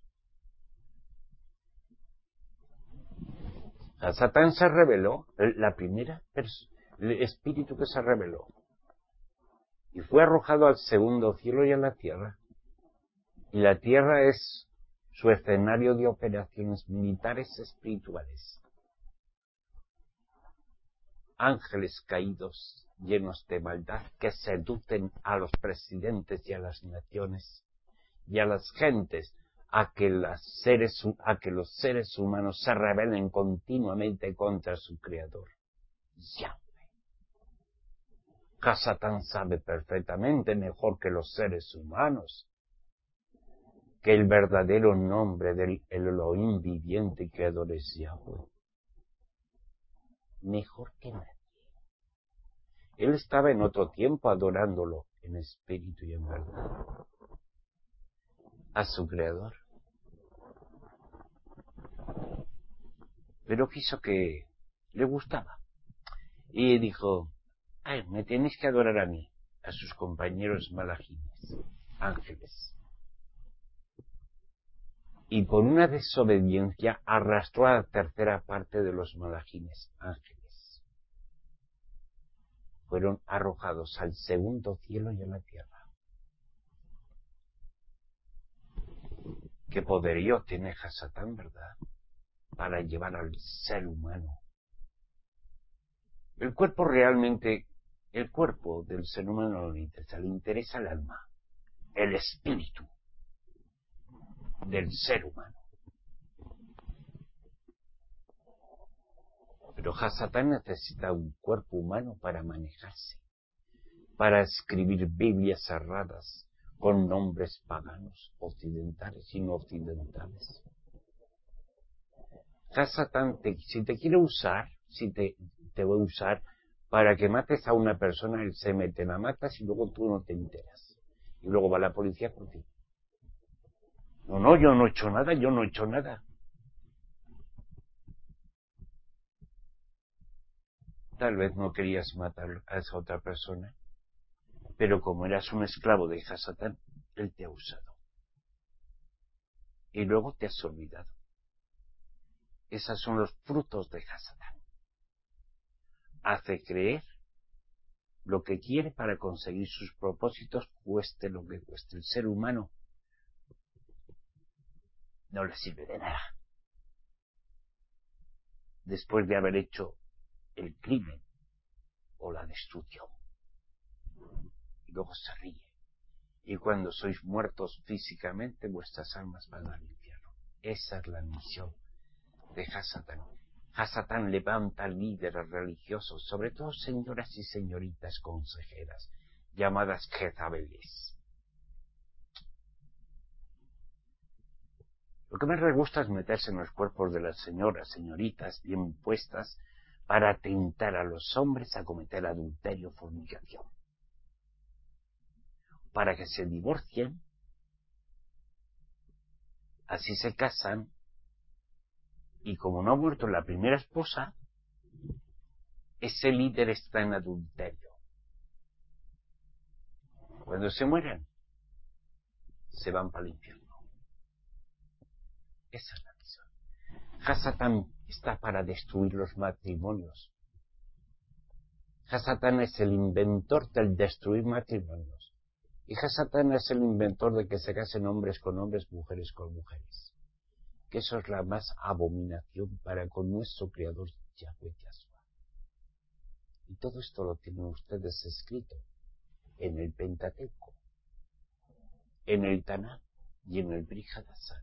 Hasatán se reveló, la primera el espíritu que se reveló, y fue arrojado al segundo cielo y a la tierra. Y la tierra es su escenario de operaciones militares espirituales. Ángeles caídos, llenos de maldad, que seducen a los presidentes y a las naciones y a las gentes a que los seres humanos se rebelen continuamente contra su Creador. Yahweh. Hasatán sabe perfectamente, mejor que los seres humanos, que el verdadero nombre del Elohim viviente y creador es Yahweh. Mejor que nadie. Él estaba en otro tiempo adorándolo en espíritu y en verdad a su Creador. Pero quiso que le gustaba. Y dijo, me tenéis que adorar a mí, a sus compañeros malajines, ángeles. Y por una desobediencia arrastró a la tercera parte de los malajines, ángeles. Fueron arrojados al segundo cielo y a la tierra. ¿Qué poderío tiene Hasatán, verdad? Para llevar al ser humano. El cuerpo del ser humano no le interesa el alma, el espíritu del ser humano. Pero Hasatán necesita un cuerpo humano para manejarse, para escribir Biblias cerradas con nombres paganos, occidentales y no occidentales. Hasatán, si te quiere usar, te voy a usar para que mates a una persona, él se mete, la matas y luego tú no te enteras. Y luego va la policía por ti. No, yo no he hecho nada. Tal vez no querías matar a esa otra persona, pero como eras un esclavo de Hasatán, él te ha usado. Y luego te has olvidado. Esos son los frutos de Hasatán. Hace creer lo que quiere para conseguir sus propósitos, cueste lo que cueste. El ser humano no le sirve de nada. Después de haber hecho el crimen o la destrucción. Y luego se ríe. Y cuando sois muertos físicamente, vuestras almas van al infierno. Esa es la misión de Hasatán. Hasatán levanta líderes religiosos, sobre todo señoras y señoritas consejeras, llamadas Jezabeles. Lo que más les gusta es meterse en los cuerpos de las señoritas bien puestas, para tentar a los hombres a cometer adulterio, fornicación. Para que se divorcien, así se casan, Y como no ha muerto la primera esposa, ese líder está en adulterio. Cuando se mueren, se van para el infierno. Esa es la misión. Hasatán está para destruir los matrimonios. Hasatán es el inventor del destruir matrimonios. Y Hasatán es el inventor de que se casen hombres con hombres, mujeres con mujeres. Que eso es la más abominación para con nuestro Creador Yahweh Yahshua. Y todo esto lo tienen ustedes escrito en el Pentateuco, en el Tanakh y en el Brit Hadashah.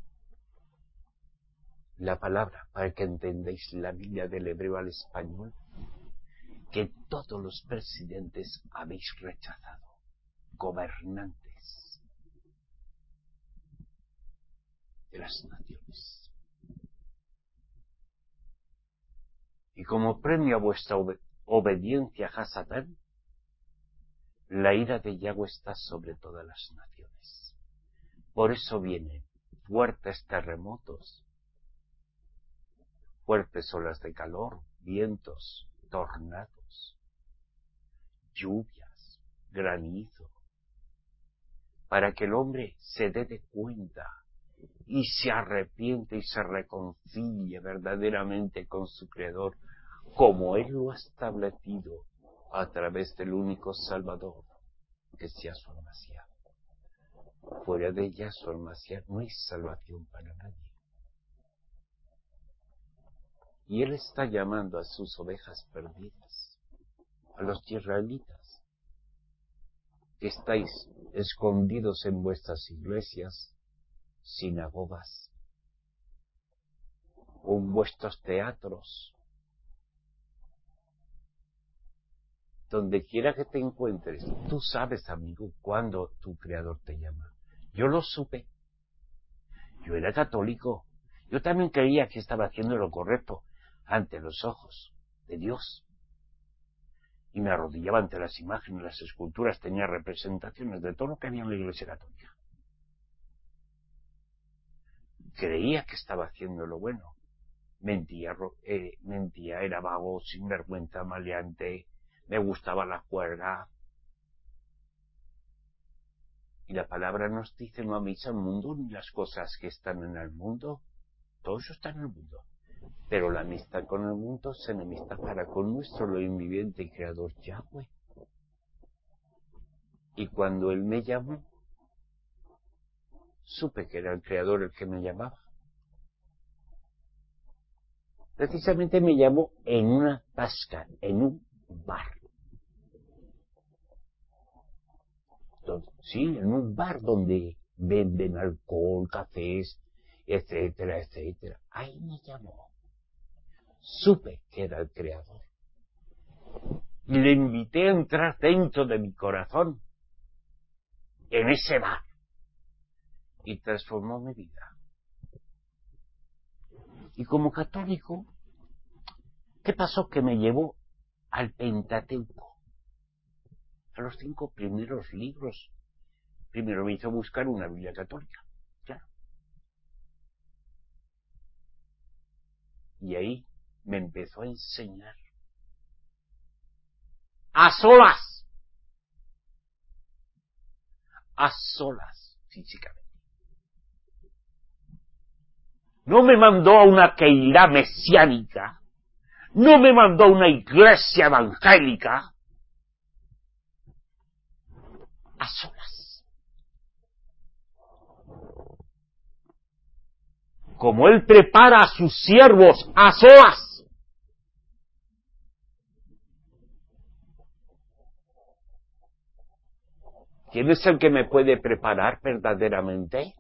La palabra, para que entendáis la Biblia del hebreo al español, que todos los presidentes habéis rechazado, gobernantes de las naciones. Y como premio a vuestra obediencia a Hasatán, la ira de Yahweh está sobre todas las naciones. Por eso vienen fuertes terremotos, fuertes olas de calor, vientos, tornados, lluvias, granizo, para que el hombre se dé de cuenta y se arrepiente y se reconcilie verdaderamente con su Creador, como Él lo ha establecido a través del único Salvador, que es Yahshua Mashiach. Fuera de Yahshua Mashiach no hay salvación para nadie. Y Él está llamando a sus ovejas perdidas, a los israelitas, que estáis escondidos en vuestras iglesias, sinagogas, o en vuestros teatros, donde quiera que te encuentres. Tú sabes, amigo, cuándo tu Creador te llama. Yo lo supe. Yo era católico. Yo también creía que estaba haciendo lo correcto ante los ojos de Dios. Y me arrodillaba ante las imágenes, las esculturas, tenía representaciones de todo lo que había en la Iglesia Católica. Creía que estaba haciendo lo bueno. Mentía, era vago, sinvergüenza, maleante, me gustaba la juerga. Y la palabra nos dice: no améis al mundo ni las cosas que están en el mundo. Todo eso está en el mundo. Pero la amistad con el mundo es enemistad para con nuestro Elohim viviente y Creador Yahweh. Y cuando Él me llamó, supe que era el Creador el que me llamaba. Precisamente me llamó en una tasca, en un bar. Sí, en un bar donde venden alcohol, cafés, etcétera, etcétera. Ahí me llamó. Supe que era el Creador. Y le invité a entrar dentro de mi corazón, en ese bar. Y transformó mi vida. Y como católico, ¿qué pasó? Que me llevó al Pentateuco, a los 5 primeros libros. Primero me hizo buscar una Biblia católica, claro. Y ahí me empezó a enseñar. A solas, físicamente. No me mandó a una Keilah mesiánica, no me mandó a una iglesia evangélica, a solas. Como Él prepara a sus siervos a solas. ¿Quién es el que me puede preparar verdaderamente?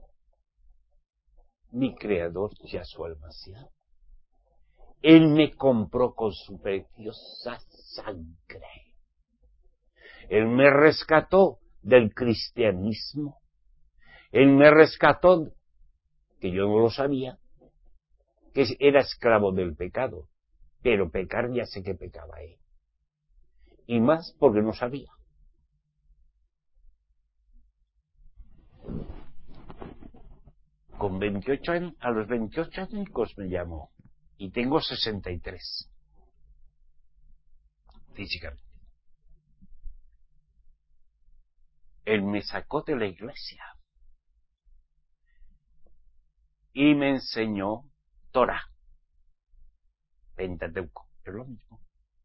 Mi Creador, Yahshua Mashiach. Él me compró con su preciosa sangre. Él me rescató del cristianismo. Él me rescató, que yo no lo sabía, que era esclavo del pecado. Pero pecar ya sé que pecaba él. Y más porque no sabía. con 28 años, a los 28 años me llamó. Y tengo 63. Físicamente. Él me sacó de la iglesia. Y me enseñó Torah. Pentateuco. Es lo mismo.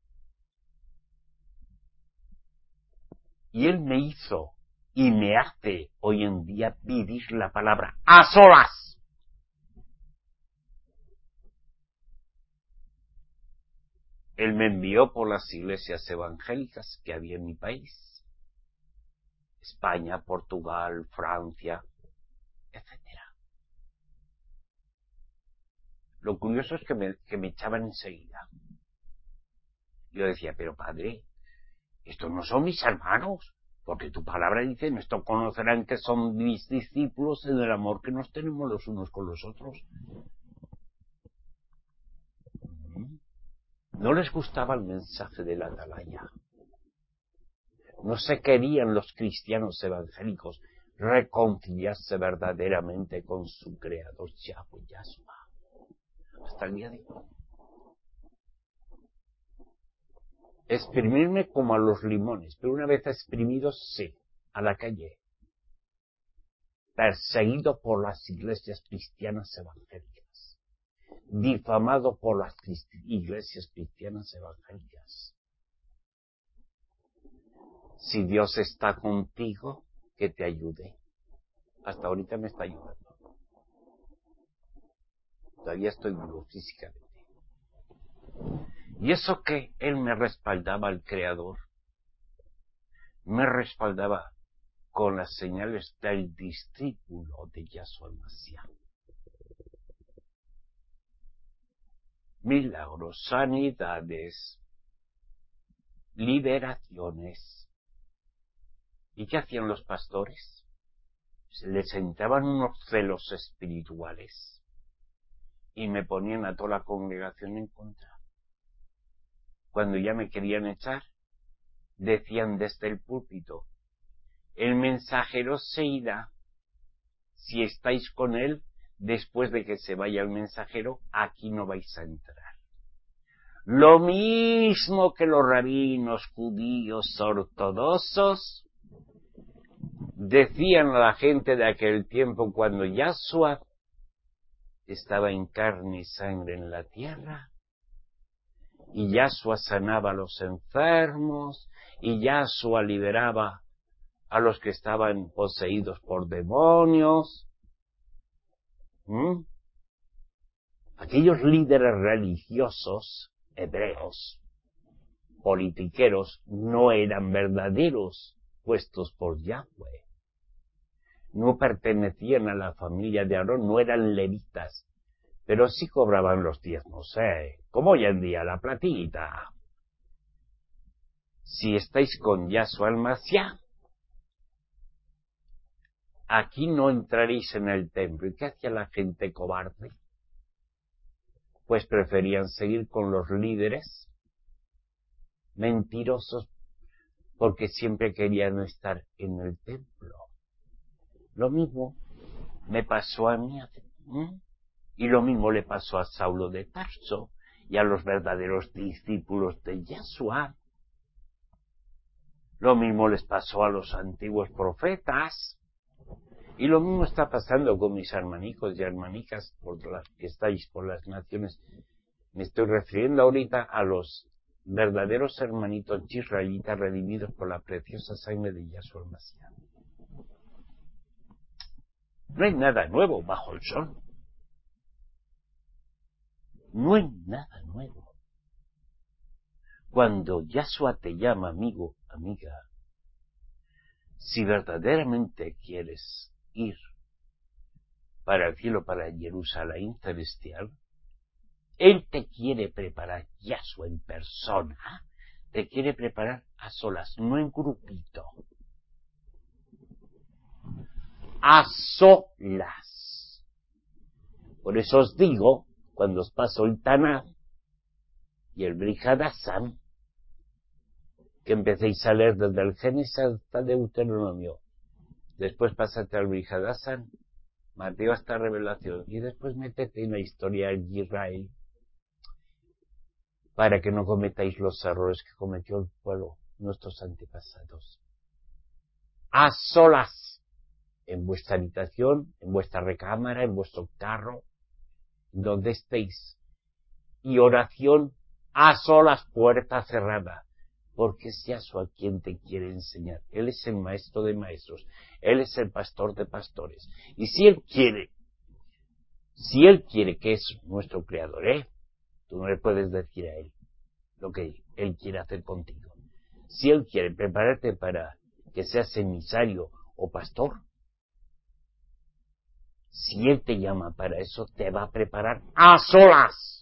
Y él me hizo y me hace hoy en día vivir la palabra a solas. Él me envió por las iglesias evangélicas que había en mi país. España, Portugal, Francia, etc. Lo curioso es que me echaban enseguida. Yo decía, pero padre, estos no son mis hermanos, porque tu palabra dice, esto conocerán que son mis discípulos en el amor que nos tenemos los unos con los otros. No les gustaba el mensaje de la atalaya. No se querían los cristianos evangélicos reconciliarse verdaderamente con su creador Yahshua. Hasta el día de hoy. Exprimirme como a los limones, pero una vez exprimidos, sí, a la calle. Perseguido por las iglesias cristianas evangélicas. Difamado por las iglesias cristianas evangélicas. Si Dios está contigo, que te ayude. Hasta ahorita me está ayudando. Todavía estoy vivo físicamente. Y eso que Él me respaldaba al Creador, me respaldaba con las señales del discípulo de Yahshua el Mashiach. Milagros, sanidades, liberaciones. ¿Y qué hacían los pastores? Se les entraban unos celos espirituales y me ponían a toda la congregación en contra. Cuando ya me querían echar, decían desde el púlpito, el mensajero se irá. Si estáis con él, después de que se vaya el mensajero, aquí no vais a entrar. Lo mismo que los rabinos judíos ortodoxos decían a la gente de aquel tiempo cuando Yahshua estaba en carne y sangre en la tierra, y Yahshua sanaba a los enfermos, y Yahshua liberaba a los que estaban poseídos por demonios. Aquellos líderes religiosos hebreos, politiqueros, no eran verdaderos puestos por Yahweh. No pertenecían a la familia de Aarón, no eran levitas, pero sí cobraban los diezmos, como hoy en día la platita. Si estáis con Yahshua el Mashiach, aquí no entraréis en el templo. ¿Y qué hacía la gente cobarde? Pues preferían seguir con los líderes mentirosos porque siempre querían estar en el templo. Lo mismo me pasó a mí, y lo mismo le pasó a Saulo de Tarso y a los verdaderos discípulos de Yahshua. Lo mismo les pasó a los antiguos profetas. Y lo mismo está pasando con mis hermanicos y hermanicas por las que estáis por las naciones. Me estoy refiriendo ahorita a los verdaderos hermanitos israelitas redimidos por la preciosa sangre de Yahshua el Mashiach. No hay nada nuevo bajo el sol. No hay nada nuevo. Cuando Yahshua te llama amigo, amiga, si verdaderamente quieres ir para el cielo, para Jerusalén celestial, Él te quiere preparar, Yahshua en persona, te quiere preparar a solas, no en grupito. A solas. Por eso os digo, cuando os paso el Tanaj y el Brit Hadashah, que empecéis a leer desde el Génesis hasta Deuteronomio. Después pásate al Brit Hadashah Mateo hasta revelación, y después métete en la historia de Israel, para que no cometáis los errores que cometió el pueblo, nuestros antepasados. A solas, en vuestra habitación, en vuestra recámara, en vuestro carro, donde estéis. Y oración a solas, puerta cerrada. Porque es Yahshua quien te quiere enseñar. Él es el maestro de maestros. Él es el pastor de pastores. Y si Él quiere, que es nuestro creador, tú no le puedes decir a Él lo que Él quiere hacer contigo. Si Él quiere prepararte para que seas emisario o pastor, si Él te llama para eso, te va a preparar a solas.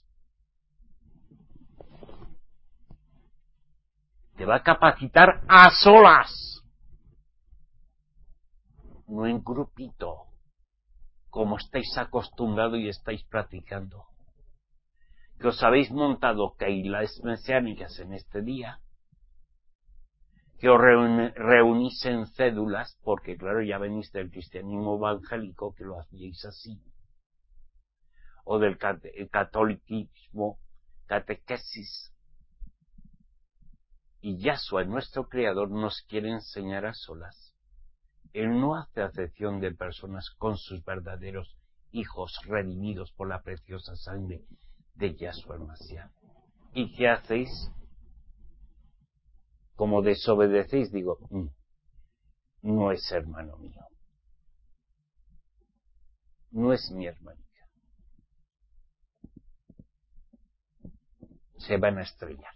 Te va a capacitar a solas. No en grupito, como estáis acostumbrados y estáis practicando. Que os habéis montado keilas mesiánicas en este día, que os reunís en cédulas, porque claro, ya venís del cristianismo evangélico, que lo hacíais así, o del catolicismo, catequesis. Y Yahshua, nuestro Creador, nos quiere enseñar a solas. Él no hace acepción de personas con sus verdaderos hijos redimidos por la preciosa sangre de Yahshua el Mashiach. ¿Y qué hacéis? Como desobedecéis, digo, no es hermano mío. No es mi hermanita. Se van a estrellar.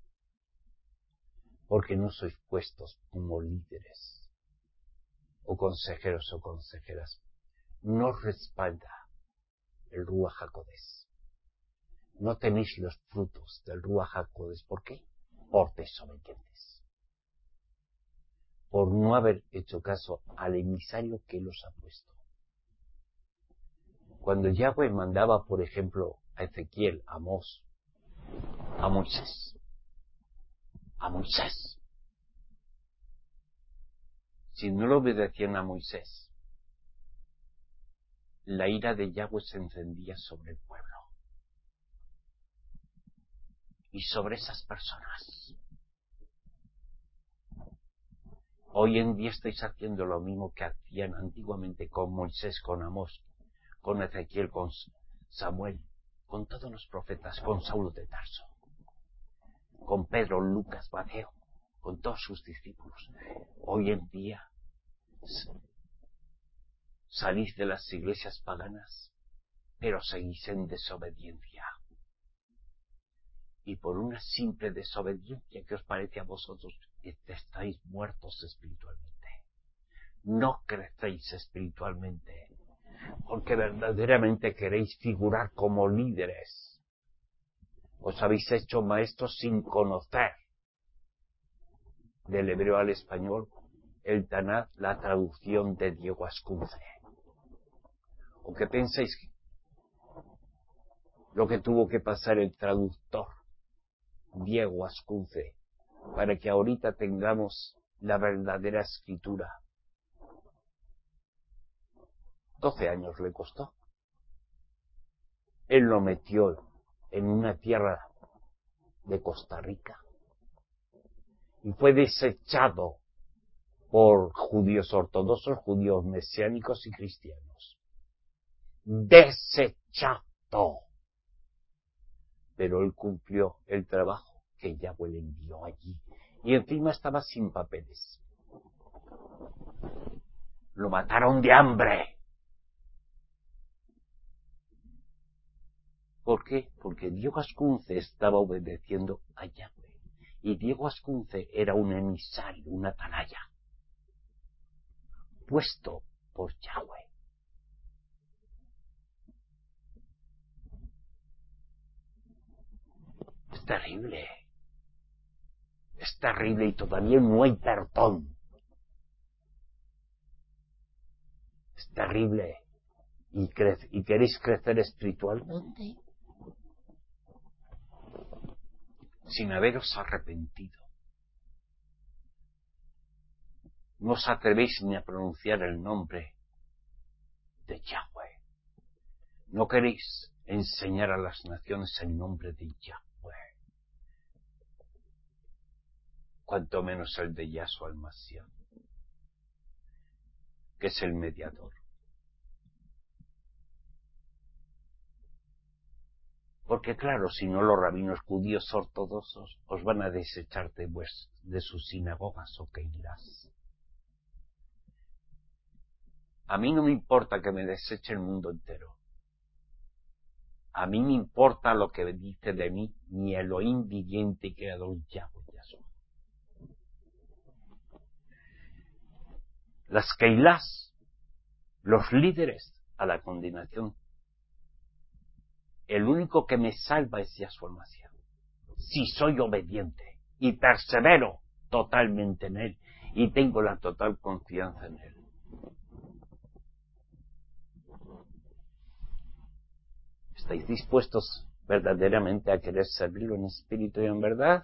Porque no sois puestos como líderes, o consejeros o consejeras. No respalda el Ruach HaKodesh. No tenéis los frutos del Ruach HaKodesh. ¿Por qué? Por desobedientes. Por no haber hecho caso al emisario que los ha puesto. Cuando Yahweh mandaba, por ejemplo, a Ezequiel, a Amós, a Moisés, si no lo obedecían a Moisés, la ira de Yahweh se encendía sobre el pueblo y sobre esas personas. Hoy en día estáis haciendo lo mismo que hacían antiguamente con Moisés, con Amós, con Ezequiel, con Samuel, con todos los profetas, con Saulo de Tarso, con Pedro, Lucas, Mateo, con todos sus discípulos. Hoy en día salís de las iglesias paganas, pero seguís en desobediencia. Y por una simple desobediencia que os parece a vosotros, estáis muertos espiritualmente. No crecéis espiritualmente, porque verdaderamente queréis figurar como líderes. Os habéis hecho maestros sin conocer del hebreo al español el Tanakh, la traducción de Diego Ascunce. ¿O qué pensáis lo que tuvo que pasar el traductor Diego Ascunce para que ahorita tengamos la verdadera escritura? 12 años le costó. Él lo metió en una tierra de Costa Rica y fue desechado por judíos ortodoxos, judíos mesiánicos y cristianos. Desechado. Pero él cumplió el trabajo que Yahweh le envió allí. Y encima estaba sin papeles. Lo mataron de hambre. ¿Por qué? Porque Diego Ascunce estaba obedeciendo a Yahweh. Y Diego Ascunce era un emisario, un atalaya, puesto por Yahweh. Es terrible. Es terrible y todavía no hay perdón. Es terrible. ¿Y queréis crecer espiritualmente? Sin haberos arrepentido. No os atrevéis ni a pronunciar el nombre de Yahweh. No queréis enseñar a las naciones el nombre de Yahweh, cuanto menos el de Yahshua el Mashiach, que es el mediador. Porque claro, si no, los rabinos judíos ortodoxos os van a desechar de sus sinagogas o keilás. A mí no me importa que me deseche el mundo entero. A mí me importa lo que dice de mí mi Elohim viviente y creador Yahweh Yahshua. Las keilás, los líderes a la condenación. El único que me salva es Yahshua el Mashiach. Si soy obediente y persevero totalmente en él y tengo la total confianza en él. ¿Estáis dispuestos verdaderamente a querer servirlo en espíritu y en verdad?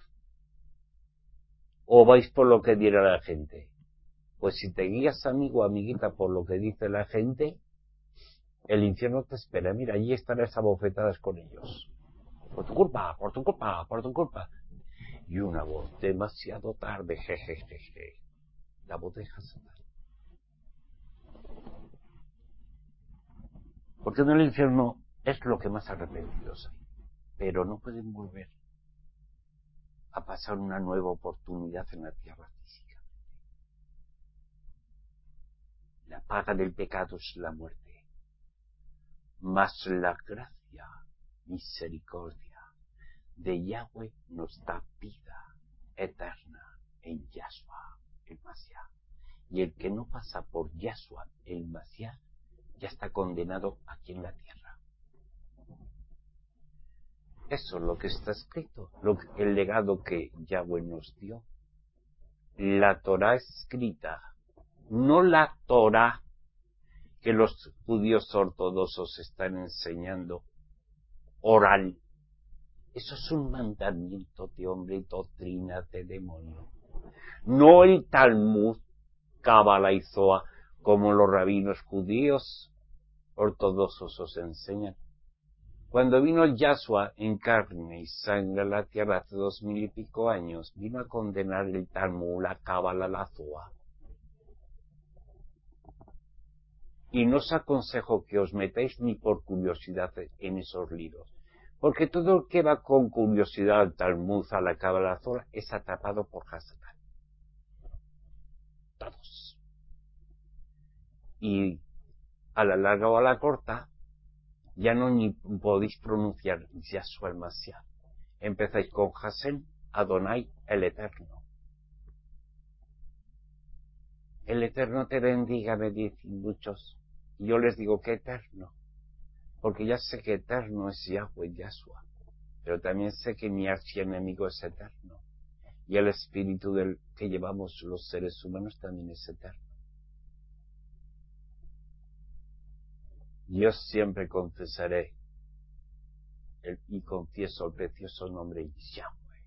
¿O vais por lo que dirá la gente? Pues si te guías, amigo o amiguita, por lo que dice la gente, el infierno te espera. Mira, allí estarás a bofetadas con ellos. Por tu culpa, por tu culpa, por tu culpa. Y una voz, demasiado tarde, jejejeje. La voz de Hasatán. Porque en el infierno es lo que más arrepentidos hay. Pero no pueden volver a pasar una nueva oportunidad en la tierra física. La paga del pecado es la muerte. Mas la gracia, misericordia de Yahweh nos da vida eterna en Yahshua el Mashiach. Y el que no pasa por Yahshua el Mashiach ya está condenado aquí en la tierra. Eso es lo que está escrito, el legado que Yahweh nos dio. La Torah escrita, no la Torah que los judíos ortodoxos están enseñando oral. Eso es un mandamiento de hombre y doctrina de demonio. No el Talmud, Cábala y Zohar, como los rabinos judíos ortodoxos os enseñan. Cuando vino Yahshua en carne y sangre a la tierra hace 2000 y pico años, vino a condenar el Talmud, la Cábala, la Zohar. Y no os aconsejo que os metáis ni por curiosidad en esos libros, porque todo el que va con curiosidad al Talmud, a la Cábala, a la Zohar, es atrapado por Hasatán. Todos. Y a la larga o a la corta, ya no ni podéis pronunciar Yahshua el Mashiach. Empezáis con Hashem, Adonai, el Eterno. El Eterno te bendiga, me dicen muchos. Y yo les digo que eterno, porque ya sé que eterno es Yahweh, Yahshua. Pero también sé que mi archienemigo es eterno. Y el espíritu del que llevamos los seres humanos también es eterno. Yo siempre confesaré y confieso el precioso nombre de Yahweh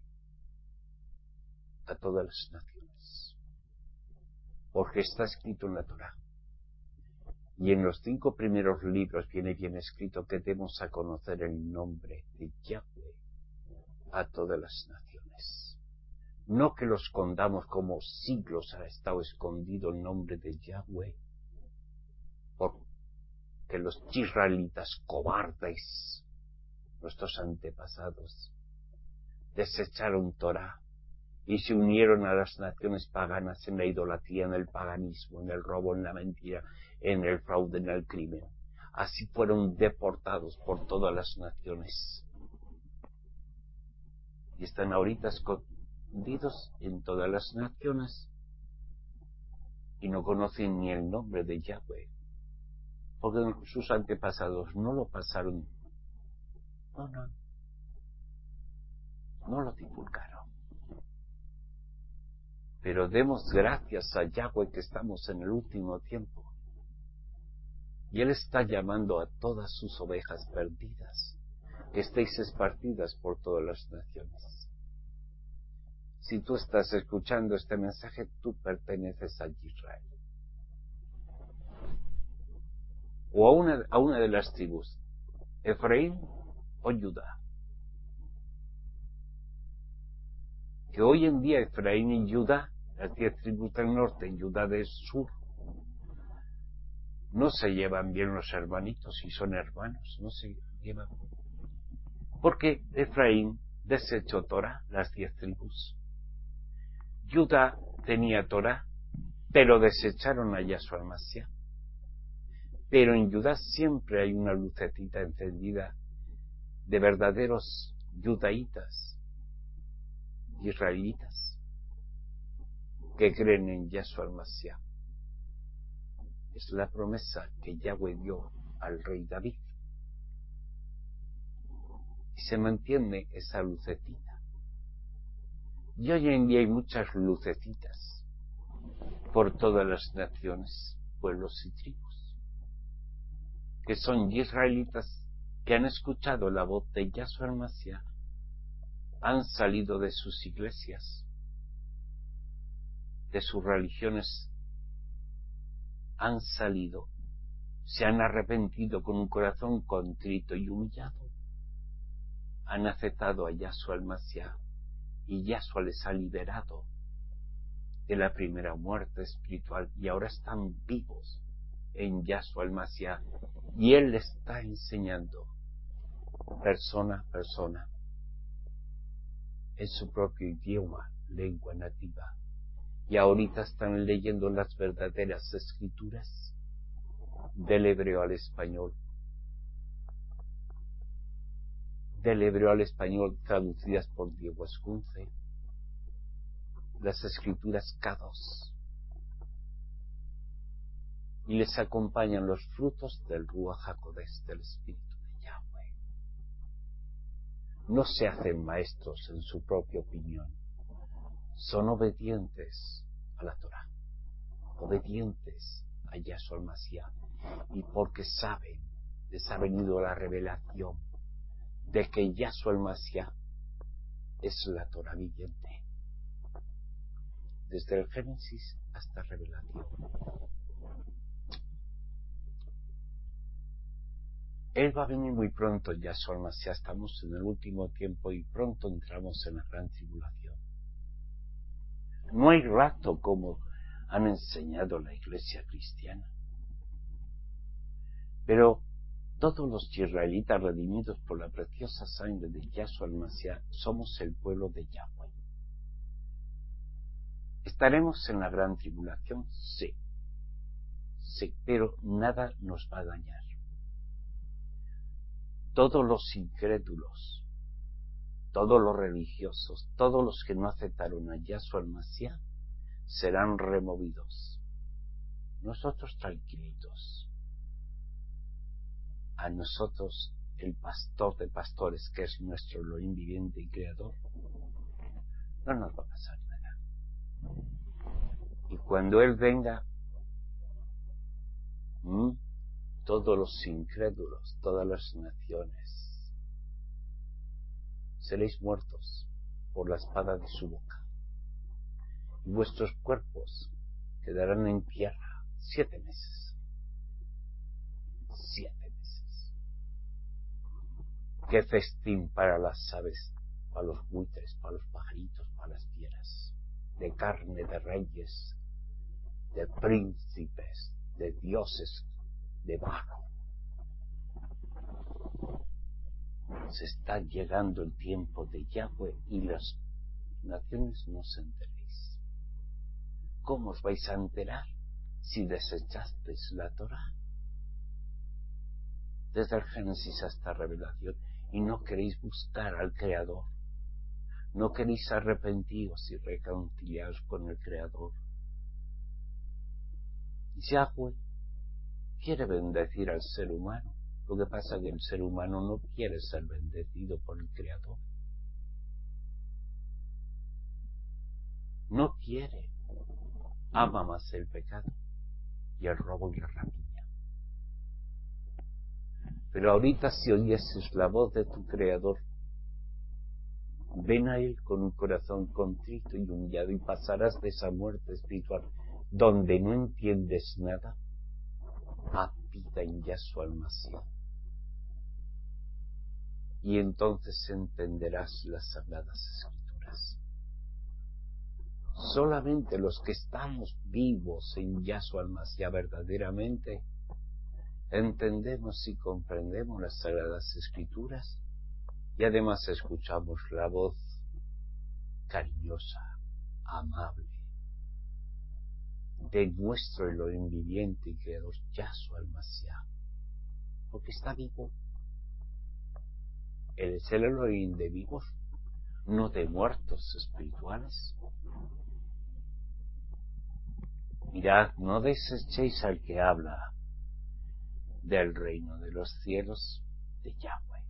a todas las naciones. Porque está escrito en la Torah. Y en los 5 primeros libros viene bien escrito que debemos a conocer el nombre de Yahweh a todas las naciones. No que lo escondamos como siglos ha estado escondido el nombre de Yahweh, porque los israelitas cobardes, nuestros antepasados, desecharon Torah y se unieron a las naciones paganas en la idolatría, en el paganismo, en el robo, en la mentira, en el fraude, en el crimen. Así fueron deportados por todas las naciones. Y están ahorita escondidos en todas las naciones y no conocen ni el nombre de Yahweh, porque sus antepasados no lo pasaron, no lo divulgaron. Pero demos gracias a Yahweh que estamos en el último tiempo. Y Él está llamando a todas sus ovejas perdidas, que estéis esparcidas por todas las naciones. Si tú estás escuchando este mensaje, tú perteneces a Israel. o a una de las tribus, Efraín o Judá. Que hoy en día Efraín y Judá, las 10 tribus del norte y Judá del sur, no se llevan bien los hermanitos, y son hermanos, no se llevan. Porque Efraín desechó Torah, las 10 tribus. Judá tenía Torah, pero desecharon a Yahshua Mashiach. Pero en Judá siempre hay una lucecita encendida de verdaderos judaítas, israelitas, que creen en Yahshua Mashiach. Es la promesa que Yahweh dio al rey David. Y se mantiene esa lucecita. Y hoy en día hay muchas lucecitas por todas las naciones, pueblos y tribus, que son israelitas, que han escuchado la voz de Yahshua Mashiach, han salido de sus iglesias, de sus religiones, han salido, se han arrepentido con un corazón contrito y humillado, han aceptado a Yahshua Mashiach, y Yahshua les ha liberado de la primera muerte espiritual, y ahora están vivos en Yahshua Mashiach, y Él les está enseñando persona a persona en su propio idioma, lengua nativa. Y ahorita están leyendo las verdaderas escrituras del hebreo al español, traducidas por Diego Ascunce, las escrituras K2, y les acompañan los frutos del Ruach HaKodesh, del Espíritu de Yahweh. No se hacen maestros en su propia opinión, son obedientes a la Torah, obedientes a Yahshua Mashiach, y porque saben, les ha venido la revelación de que Yahshua Mashiach es la Torah viviente, desde el Génesis hasta Revelación. Él va a venir muy pronto, Yahshua Mashiach. Estamos en el último tiempo y pronto entramos en la gran tribulación. No hay rapto como han enseñado la iglesia cristiana. Pero todos los israelitas redimidos por la preciosa sangre de Yahshua Mashiach somos el pueblo de Yahweh. ¿Estaremos en la gran tribulación? Sí. Sí, pero nada nos va a dañar. Todos los incrédulos, todos los religiosos, todos los que no aceptaron a Yahshua Mashiach serán removidos. Nosotros tranquilitos. A nosotros, el pastor de pastores, que es nuestro Elohim viviente y creador, no nos va a pasar nada. Y cuando Él venga, todos los incrédulos, todas las naciones, seréis muertos por la espada de su boca, y vuestros cuerpos quedarán en tierra 7 meses. 7 meses. Qué festín para las aves, para los buitres, para los pajaritos, para las fieras, de carne de reyes, de príncipes, de dioses de barro. Se está llegando el tiempo de Yahweh y las naciones no os enteréis. ¿Cómo os vais a enterar si desechasteis la Torah? Desde el Génesis hasta Revelación, y no queréis buscar al Creador, no queréis arrepentiros y reconciliaros con el Creador. Yahweh quiere bendecir al ser humano, lo que pasa es que el ser humano no quiere ser bendecido por el Creador. No quiere, ama más el pecado y el robo y la rapiña. Pero ahorita, si oyeses la voz de tu Creador, ven a Él con un corazón contrito y humillado, y pasarás de esa muerte espiritual donde no entiendes nada a vida en Yahshua al-Mashiach. Y entonces entenderás las Sagradas Escrituras. Solamente los que estamos vivos en Yahshua al-Mashiach verdaderamente entendemos y comprendemos las Sagradas Escrituras y además escuchamos la voz cariñosa, amable de nuestro Elohim viviente y creador Yahshua al-Mashiach, porque está vivo. Él es el Elohim de vivos, no de muertos espirituales. Mirad, no desechéis al que habla del reino de los cielos de Yahweh.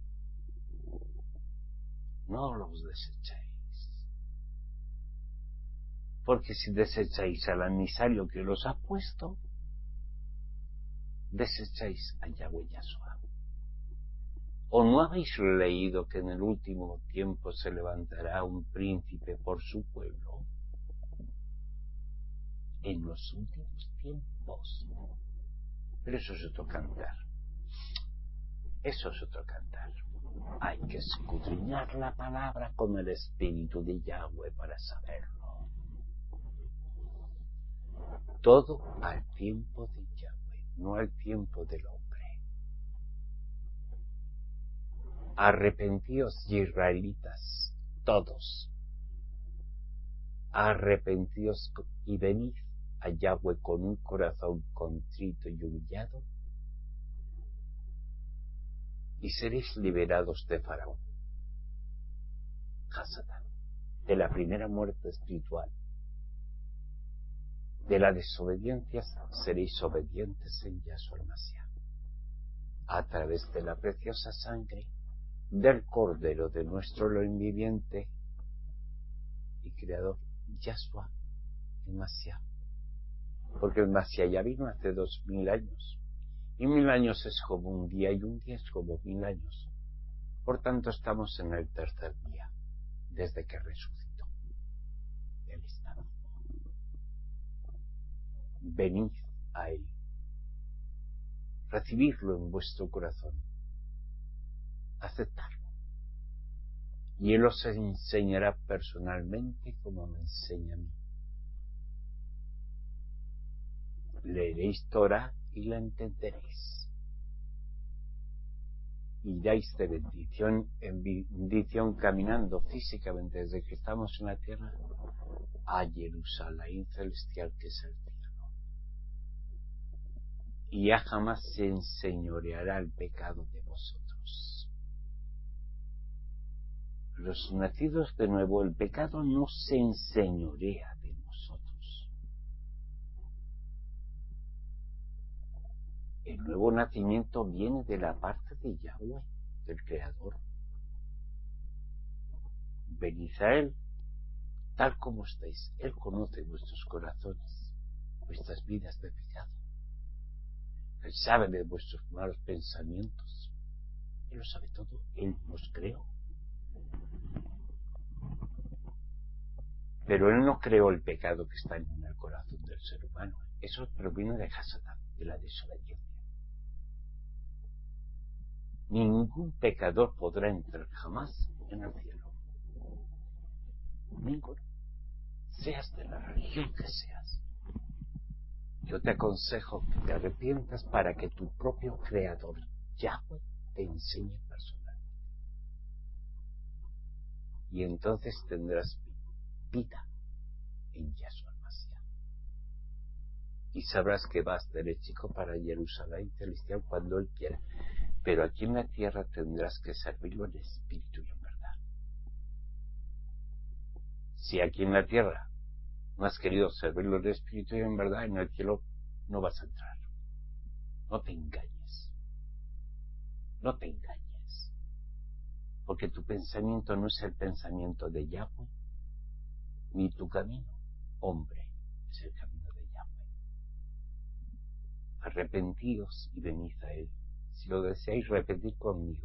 No los desechéis. Porque si desecháis al emisario que los ha puesto, desecháis a Yahweh Yahshua. ¿O no habéis leído que en el último tiempo se levantará un príncipe por su pueblo? En los últimos tiempos. Pero eso es otro cantar. Eso es otro cantar. Hay que escudriñar la palabra con el espíritu de Yahweh para saberlo. Todo al tiempo de Yahweh, no al tiempo del hombre. Arrepentíos, israelitas, todos. Arrepentíos y venid a Yahweh con un corazón contrito y humillado, y seréis liberados de Faraón, Hasatán, de la primera muerte espiritual. De la desobediencia seréis obedientes en Yahshua al-Mashiach, a través de la preciosa sangre del Cordero de nuestro Elohim viviente y Creador, Yahshua al-Mashiach. Porque el Mashiach ya vino hace 2000 años, y 1000 años es como un día, y un día es como 1000 años. Por tanto, estamos en el tercer día, desde que resucitó. Él está vivo. Venid a Él. Recibidlo en vuestro corazón. Aceptarlo. Y Él os enseñará personalmente como me enseña a mí. Leeréis Torah y la entenderéis. Iráis de bendición en bendición caminando físicamente desde que estamos en la tierra a Jerusalén celestial, que es el cielo. Y ya jamás se enseñoreará el pecado de vosotros. Los nacidos de nuevo, el pecado no se enseñorea de nosotros. El nuevo nacimiento viene de la parte de Yahweh, del Creador. Venid a Él tal como estáis. Él conoce vuestros corazones, vuestras vidas de pecado. Él sabe de vuestros malos pensamientos. Él lo sabe todo. Él nos creó. Pero Él no creó el pecado que está en el corazón del ser humano. Eso proviene de Hasatán, de la desobediencia. Ningún pecador podrá entrar jamás en el cielo. Ninguno. Seas de la religión que seas. Yo te aconsejo que te arrepientas para que tu propio Creador, Yahweh, te enseñe personalmente. Y entonces tendrás vida en Yahshua al-Mashiach. Y sabrás que vas derechico para Jerusalén celestial cuando Él quiera. Pero aquí en la tierra tendrás que servirlo en espíritu y en verdad. Si aquí en la tierra no has querido servirlo en espíritu y en verdad, en el cielo no vas a entrar. No te engañes. No te engañes. Porque tu pensamiento no es el pensamiento de Yahweh, ni tu camino, hombre, es el camino de Yahweh. Arrepentíos y venid a Él. Si lo deseáis, repetid conmigo.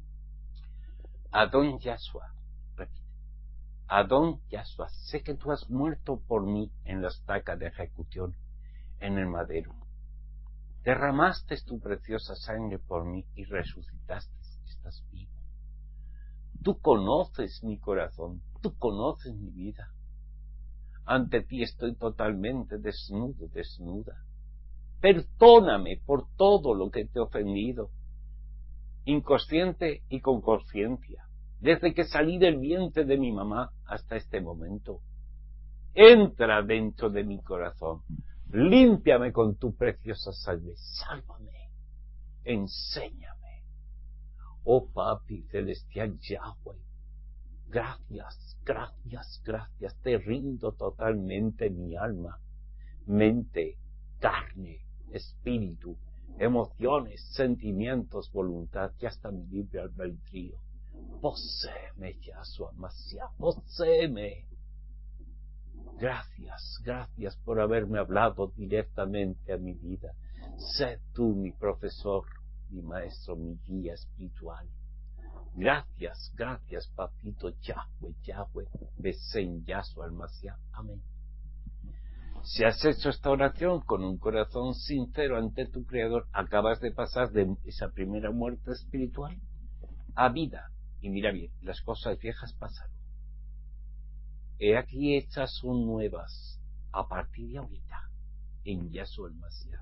Adón Yahshua, repite. Adón Yahshua, sé que tú has muerto por mí en la estaca de ejecución en el madero. derramaste tu preciosa sangre por mí y resucitaste, estás vivo. Tú conoces mi corazón, tú conoces mi vida. Ante ti estoy totalmente desnudo, desnuda. Perdóname por todo lo que te he ofendido, inconsciente y con conciencia, desde que salí del vientre de mi mamá hasta este momento. Entra dentro de mi corazón, límpiame con tu preciosa sangre, sálvame, enséñame. Oh Papi Celestial Yahweh, gracias, gracias, gracias, te rindo totalmente mi alma, mente, carne, espíritu, emociones, sentimientos, voluntad y hasta mi libre albedrío. Poséeme, Yahshua Mashiach, poséeme. Gracias, gracias por haberme hablado directamente a mi vida. Sé tú mi profesor, mi maestro, mi guía espiritual. Gracias, gracias, Papito Yahweh, Yahweh, Besen Yahshua al Mashiach. Amén. Si has hecho esta oración con un corazón sincero ante tu Creador, acabas de pasar de esa primera muerte espiritual a vida. Y mira bien, las cosas viejas pasaron. He aquí hechas son nuevas a partir de ahorita, en Yahshua el Mashiach.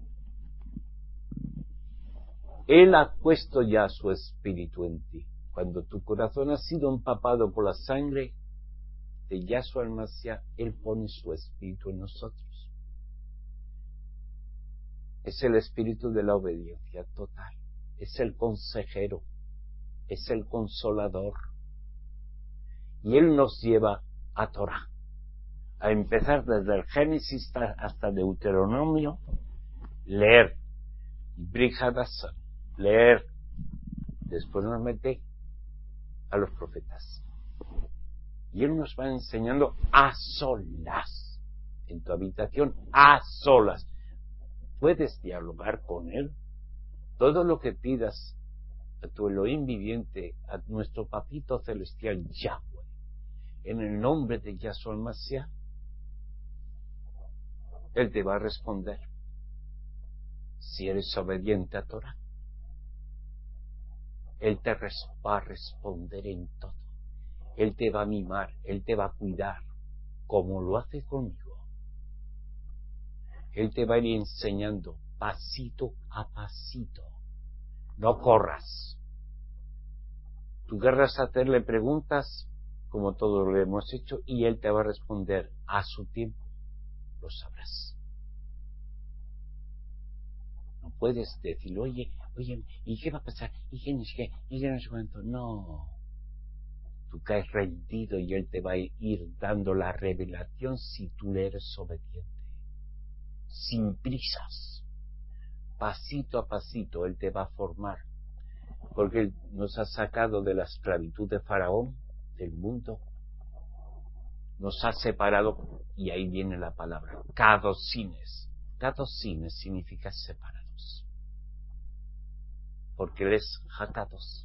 Él ha puesto ya su espíritu en ti. Cuando tu corazón ha sido empapado por la sangre de Yahshua el Mashiach, Él pone su espíritu en nosotros. Es el espíritu de la obediencia total. Es el consejero. Es el consolador. Y Él nos lleva a Torah. A empezar desde el Génesis hasta Deuteronomio, leer Brit Hadashah, leer. Después nos mete a los profetas. Y Él nos va enseñando a solas, en tu habitación, a solas. Puedes dialogar con Él. Todo lo que pidas a tu Elohim viviente, a nuestro Papito Celestial Yahweh, en el nombre de Yahshua el Mashiach, Él te va a responder. Si eres obediente a Torah, Él te va a responder en todo. Él te va a mimar, Él te va a cuidar, como lo hace conmigo. Él te va a ir enseñando pasito a pasito. No corras. Tú querrás hacerle preguntas, como todos lo hemos hecho, y Él te va a responder a su tiempo. Lo sabrás. No puedes decir, oye, ¿y qué va a pasar? ¿Y qué no sé qué? ¿Y qué no sé cuánto? No. Tú caes rendido y Él te va a ir dando la revelación si tú le eres obediente. Sin prisas. Pasito a pasito Él te va a formar. Porque Él nos ha sacado de la esclavitud de Faraón, del mundo. Nos ha separado, y ahí viene la palabra, kadosines. Kadosines significa separados. Porque Él es hakados.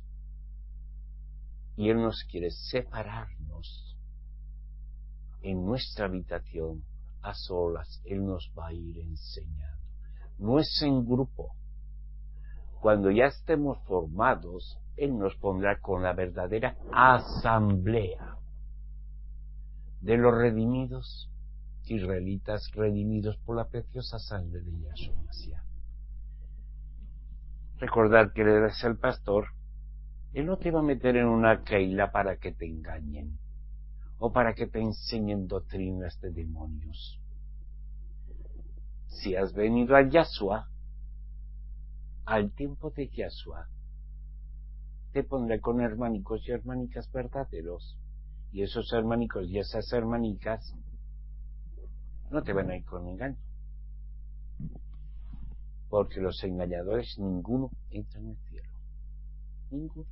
Y Él nos quiere separarnos en nuestra habitación, a solas. Él nos va a ir enseñando. No es en grupo. Cuando ya estemos formados, Él nos pondrá con la verdadera asamblea de los redimidos, israelitas redimidos por la preciosa sangre de Yahshua Mashiach. Recordad que Él es el pastor. Él no te va a meter en una keila para que te engañen o para que te enseñen doctrinas de demonios. Si has venido a Yahshua, al tiempo de Yahshua, te pondré con hermanicos y hermanicas verdaderos. Y esos hermanicos y esas hermanicas no te van a ir con engaño. Porque los engañadores, ninguno entra en el cielo. Ninguno.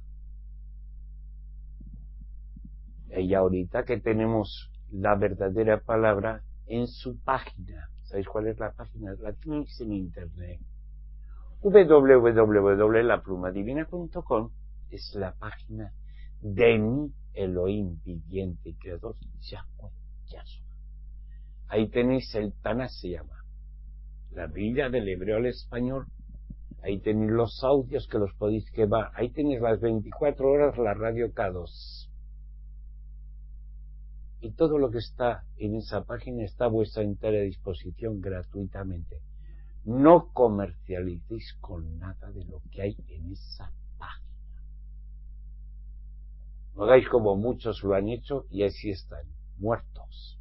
Y ahorita que tenemos la verdadera palabra en su página. ¿Sabéis cuál es la página? La tenéis en internet. www.laplumadivina.com es la página de mi Elohim viviente y creador, Yahweh, Yahshua. Ahí tenéis el Tanaj, se llama. la Biblia del hebreo al español. Ahí tenéis los audios que los podéis quemar. Ahí tenéis las 24 horas la radio K2. Y todo lo que está en esa página está a vuestra entera disposición gratuitamente. No comercialicéis con nada de lo que hay en esa página. No hagáis como muchos lo han hecho y así están, muertos.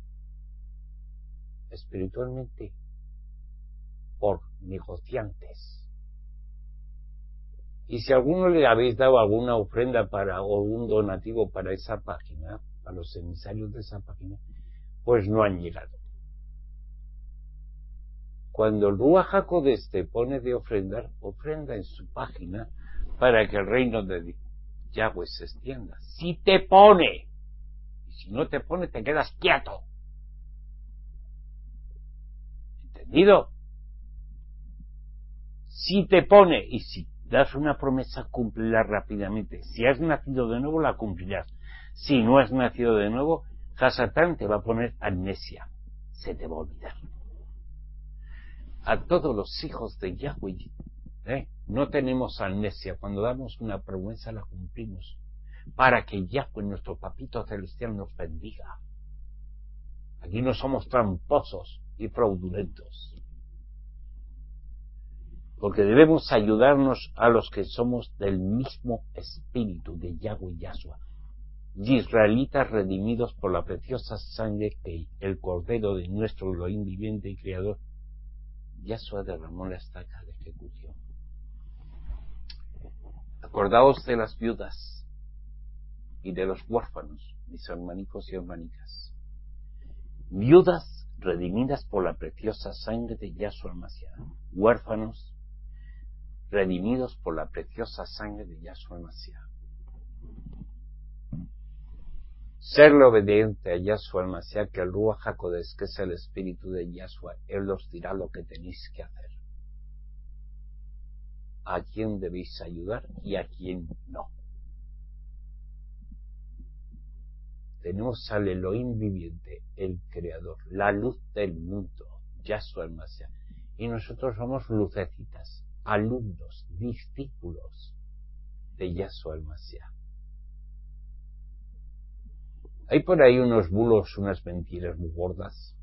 Espiritualmente, por negociantes. Y si a alguno le habéis dado alguna ofrenda o un donativo para esa página, para los emisarios de esa página, pues no han llegado. Cuando el Ruach HaKodesh te pone de ofrendar, ofrenda en su página para que el reino de Yahweh se extienda. Si te pone, y si no te pone, te quedas quieto. ¿Entendido? Si te pone, y si das una promesa, cúmplela rápidamente. Si has nacido de nuevo, la cumplirás. Si no has nacido de nuevo, Hasatán te va a poner amnesia. Se te va a olvidar. A todos los hijos de Yahweh, no tenemos amnesia. Cuando damos una promesa, la cumplimos. Para que Yahweh, nuestro papito celestial, nos bendiga. Aquí no somos tramposos y fraudulentos. Porque debemos ayudarnos a los que somos del mismo espíritu de Yahweh y Yahshua, israelitas redimidos por la preciosa sangre que el Cordero de nuestro Elohim viviente y Creador, Yahshua, derramó la estaca de ejecución. Acordaos de las viudas y de los huérfanos, mis hermanicos y hermanicas. Viudas redimidas por la preciosa sangre de Yahshua Mashiach, huérfanos redimidos por la preciosa sangre de Yahshua Mashiach. Serle obediente a Yahshua Mashiach, que el Ruach HaKodesh, que es el espíritu de Yahshua, Él os dirá lo que tenéis que hacer. A quién debéis ayudar y a quién no. Tenemos al Elohim viviente, el Creador, la luz del mundo, Yahshua Mashiach, y nosotros somos lucecitas, alumnos, discípulos de Yahshua Mashiach. Hay por ahí unos bulos, unas mentiras muy gordas.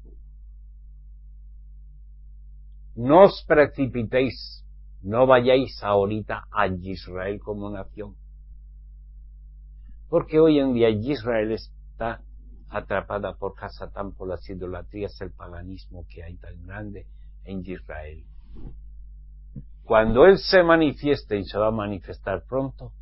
No os precipitéis, no vayáis ahorita a Israel como nación. Porque hoy en día Israel está atrapada por Hasatán, por las idolatrías, el paganismo que hay tan grande en Israel. Cuando Él se manifieste, y se va a manifestar pronto,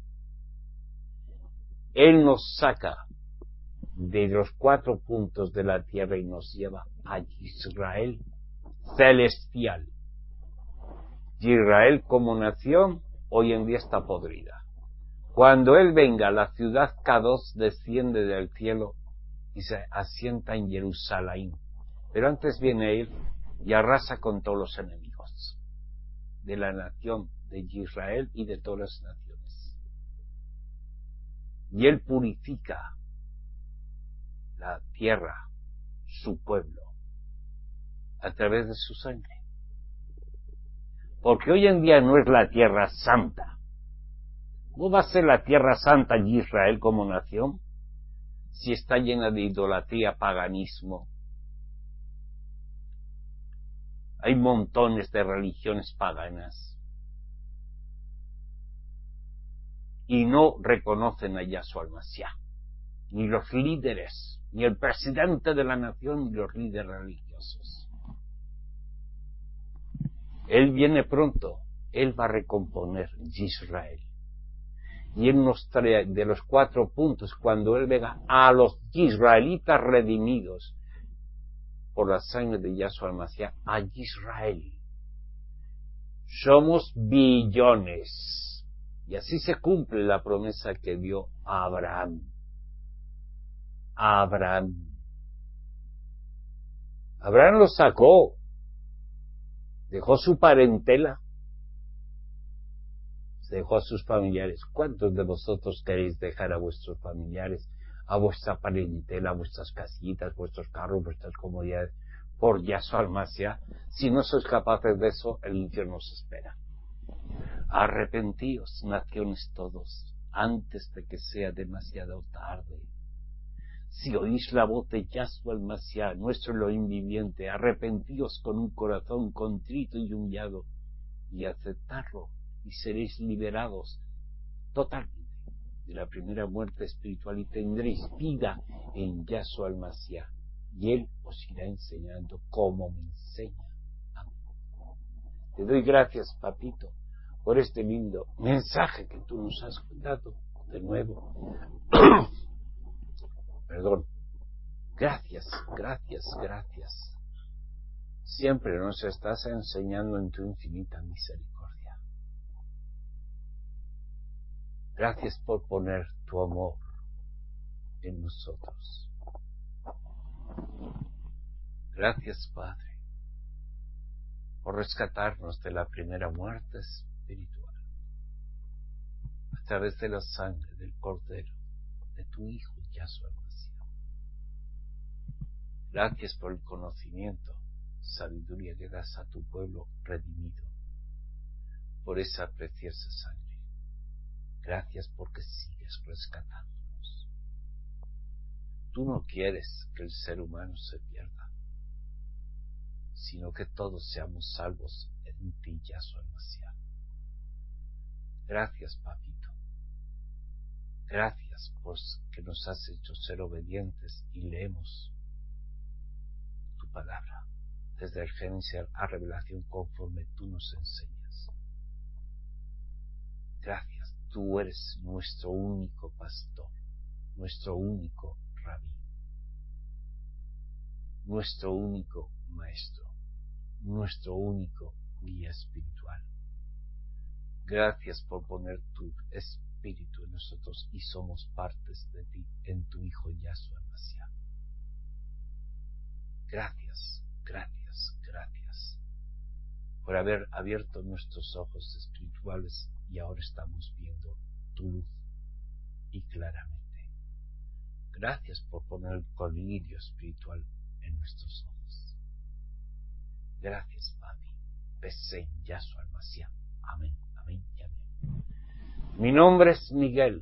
Él nos saca de los 4 puntos de la tierra y nos lleva a Israel celestial. Israel como nación hoy en día está podrida. Cuando Él venga, la ciudad K2 desciende del cielo y se asienta en Jerusalén. Pero antes viene Él y arrasa con todos los enemigos de la nación de Israel y de todas las naciones. Y Él purifica la tierra, su pueblo, a través de su sangre. Porque hoy en día no es la tierra santa. ¿Cómo va a ser la tierra santa y Israel como nación si está llena de idolatría, paganismo? Hay montones de religiones paganas y no reconocen a Yahshua Mashiach, ni los líderes, ni el presidente de la nación, ni los líderes religiosos. Él viene pronto, Él va a recomponer Israel. Y Él nos trae de los 4 puntos, cuando Él venga a los israelitas redimidos por la sangre de Yahshua Mashiach, a Israel. Somos billones. Y así se cumple la promesa que dio a Abraham. Abraham lo sacó, dejó su parentela, dejó a sus familiares. ¿Cuántos de vosotros queréis dejar a vuestros familiares, a vuestra parentela, a vuestras casitas, vuestros carros, vuestras comodidades, por Yahshua HaMashiach. Si no sois capaces de eso, el infierno os espera. Arrepentíos, naciones todos, antes de que sea demasiado tarde. Si oís la voz de Yahshua HaMashiach, nuestro Elohim viviente, arrepentíos con un corazón contrito y humillado, y aceptarlo, y seréis liberados totalmente de la primera muerte espiritual, y tendréis vida en Yahshua HaMashiach, y Él os irá enseñando como me enseña a mí. Te doy gracias, papito, por este lindo mensaje que tú nos has dado de nuevo. Perdón. Gracias, gracias, gracias. Siempre nos estás enseñando en tu infinita misericordia. Gracias por poner tu amor en nosotros. Gracias, Padre, por rescatarnos de la primera muerte espiritual a través de la sangre del Cordero de tu Hijo Yahshua HaMashiach. Gracias por el conocimiento, sabiduría que das a tu pueblo redimido por esa preciosa sangre. Gracias porque sigues rescatándonos. Tú no quieres que el ser humano se pierda, sino que todos seamos salvos en ti, Yahshua HaMashiach. Gracias, papito. Gracias porque nos has hecho ser obedientes y leemos tu palabra desde el Génesis a Revelación conforme tú nos enseñas. Gracias, tú eres nuestro único pastor, nuestro único rabí, nuestro único maestro, nuestro único guía espiritual. Gracias por poner tu espíritu en nosotros y somos partes de ti en tu Hijo Yahshua HaMashiach. Gracias, gracias, gracias por haber abierto nuestros ojos espirituales y ahora estamos viendo tu luz y claramente. Gracias por poner el colirio espiritual en nuestros ojos. Gracias, Papi. Pese en Yahshua HaMashiach. Amén, amén y amén. Mi nombre es Miguel.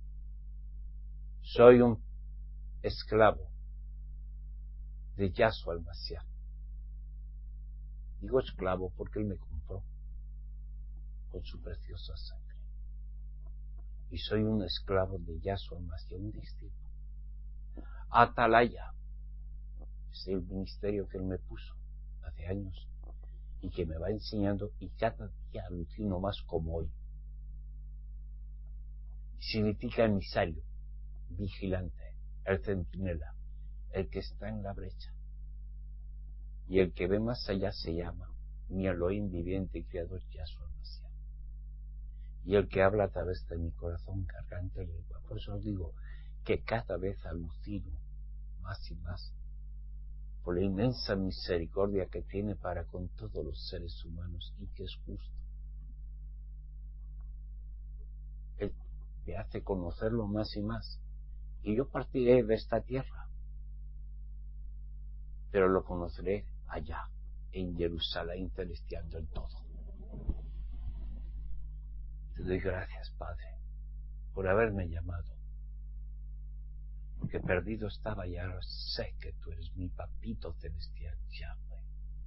Soy un esclavo de Yahshua HaMashiach. Digo esclavo porque Él me compró con su preciosa sangre. Y soy un esclavo de Yahshua HaMashiach, un discípulo. Atalaya es el ministerio que Él me puso hace años y que me va enseñando, y cada día alucino más como hoy. Significa emisario, vigilante, el centinela, el que está en la brecha. Y el que ve más allá se llama mi Elohim viviente y creador Yahshua HaMashiach. Y el que habla a través de mi corazón, garganta y lengua. Por eso os digo que cada vez alucino más y más por la inmensa misericordia que tiene para con todos los seres humanos y que es justo. Él me hace conocerlo más y más. Y yo partiré de esta tierra, pero lo conoceré allá, en Jerusalén celestial del todo. Te doy gracias, Padre, por haberme llamado, porque perdido estaba y ahora sé que tú eres mi papito celestial, Yahweh.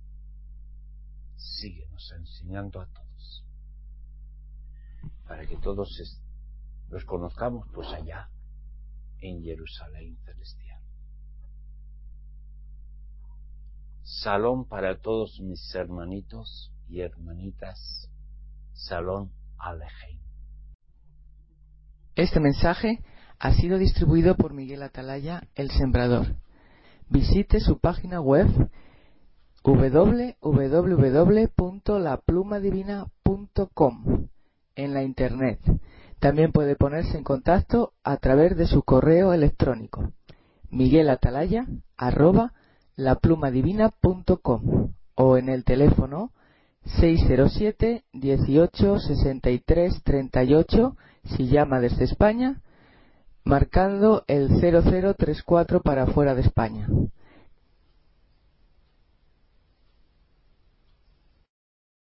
Síguenos enseñando a todos, para que todos los conozcamos pues allá, en Jerusalén celestial. Salón para todos mis hermanitos y hermanitas. Salón Alejem. Este mensaje ha sido distribuido por Miguel Atalaya, el Sembrador. Visite su página web www.laplumadivina.com en la internet. También puede ponerse en contacto a través de su correo electrónico miguelatalaya@laplumadivina.com o en el teléfono 607 18 63 38 si llama desde España, marcando el 0034 para fuera de España.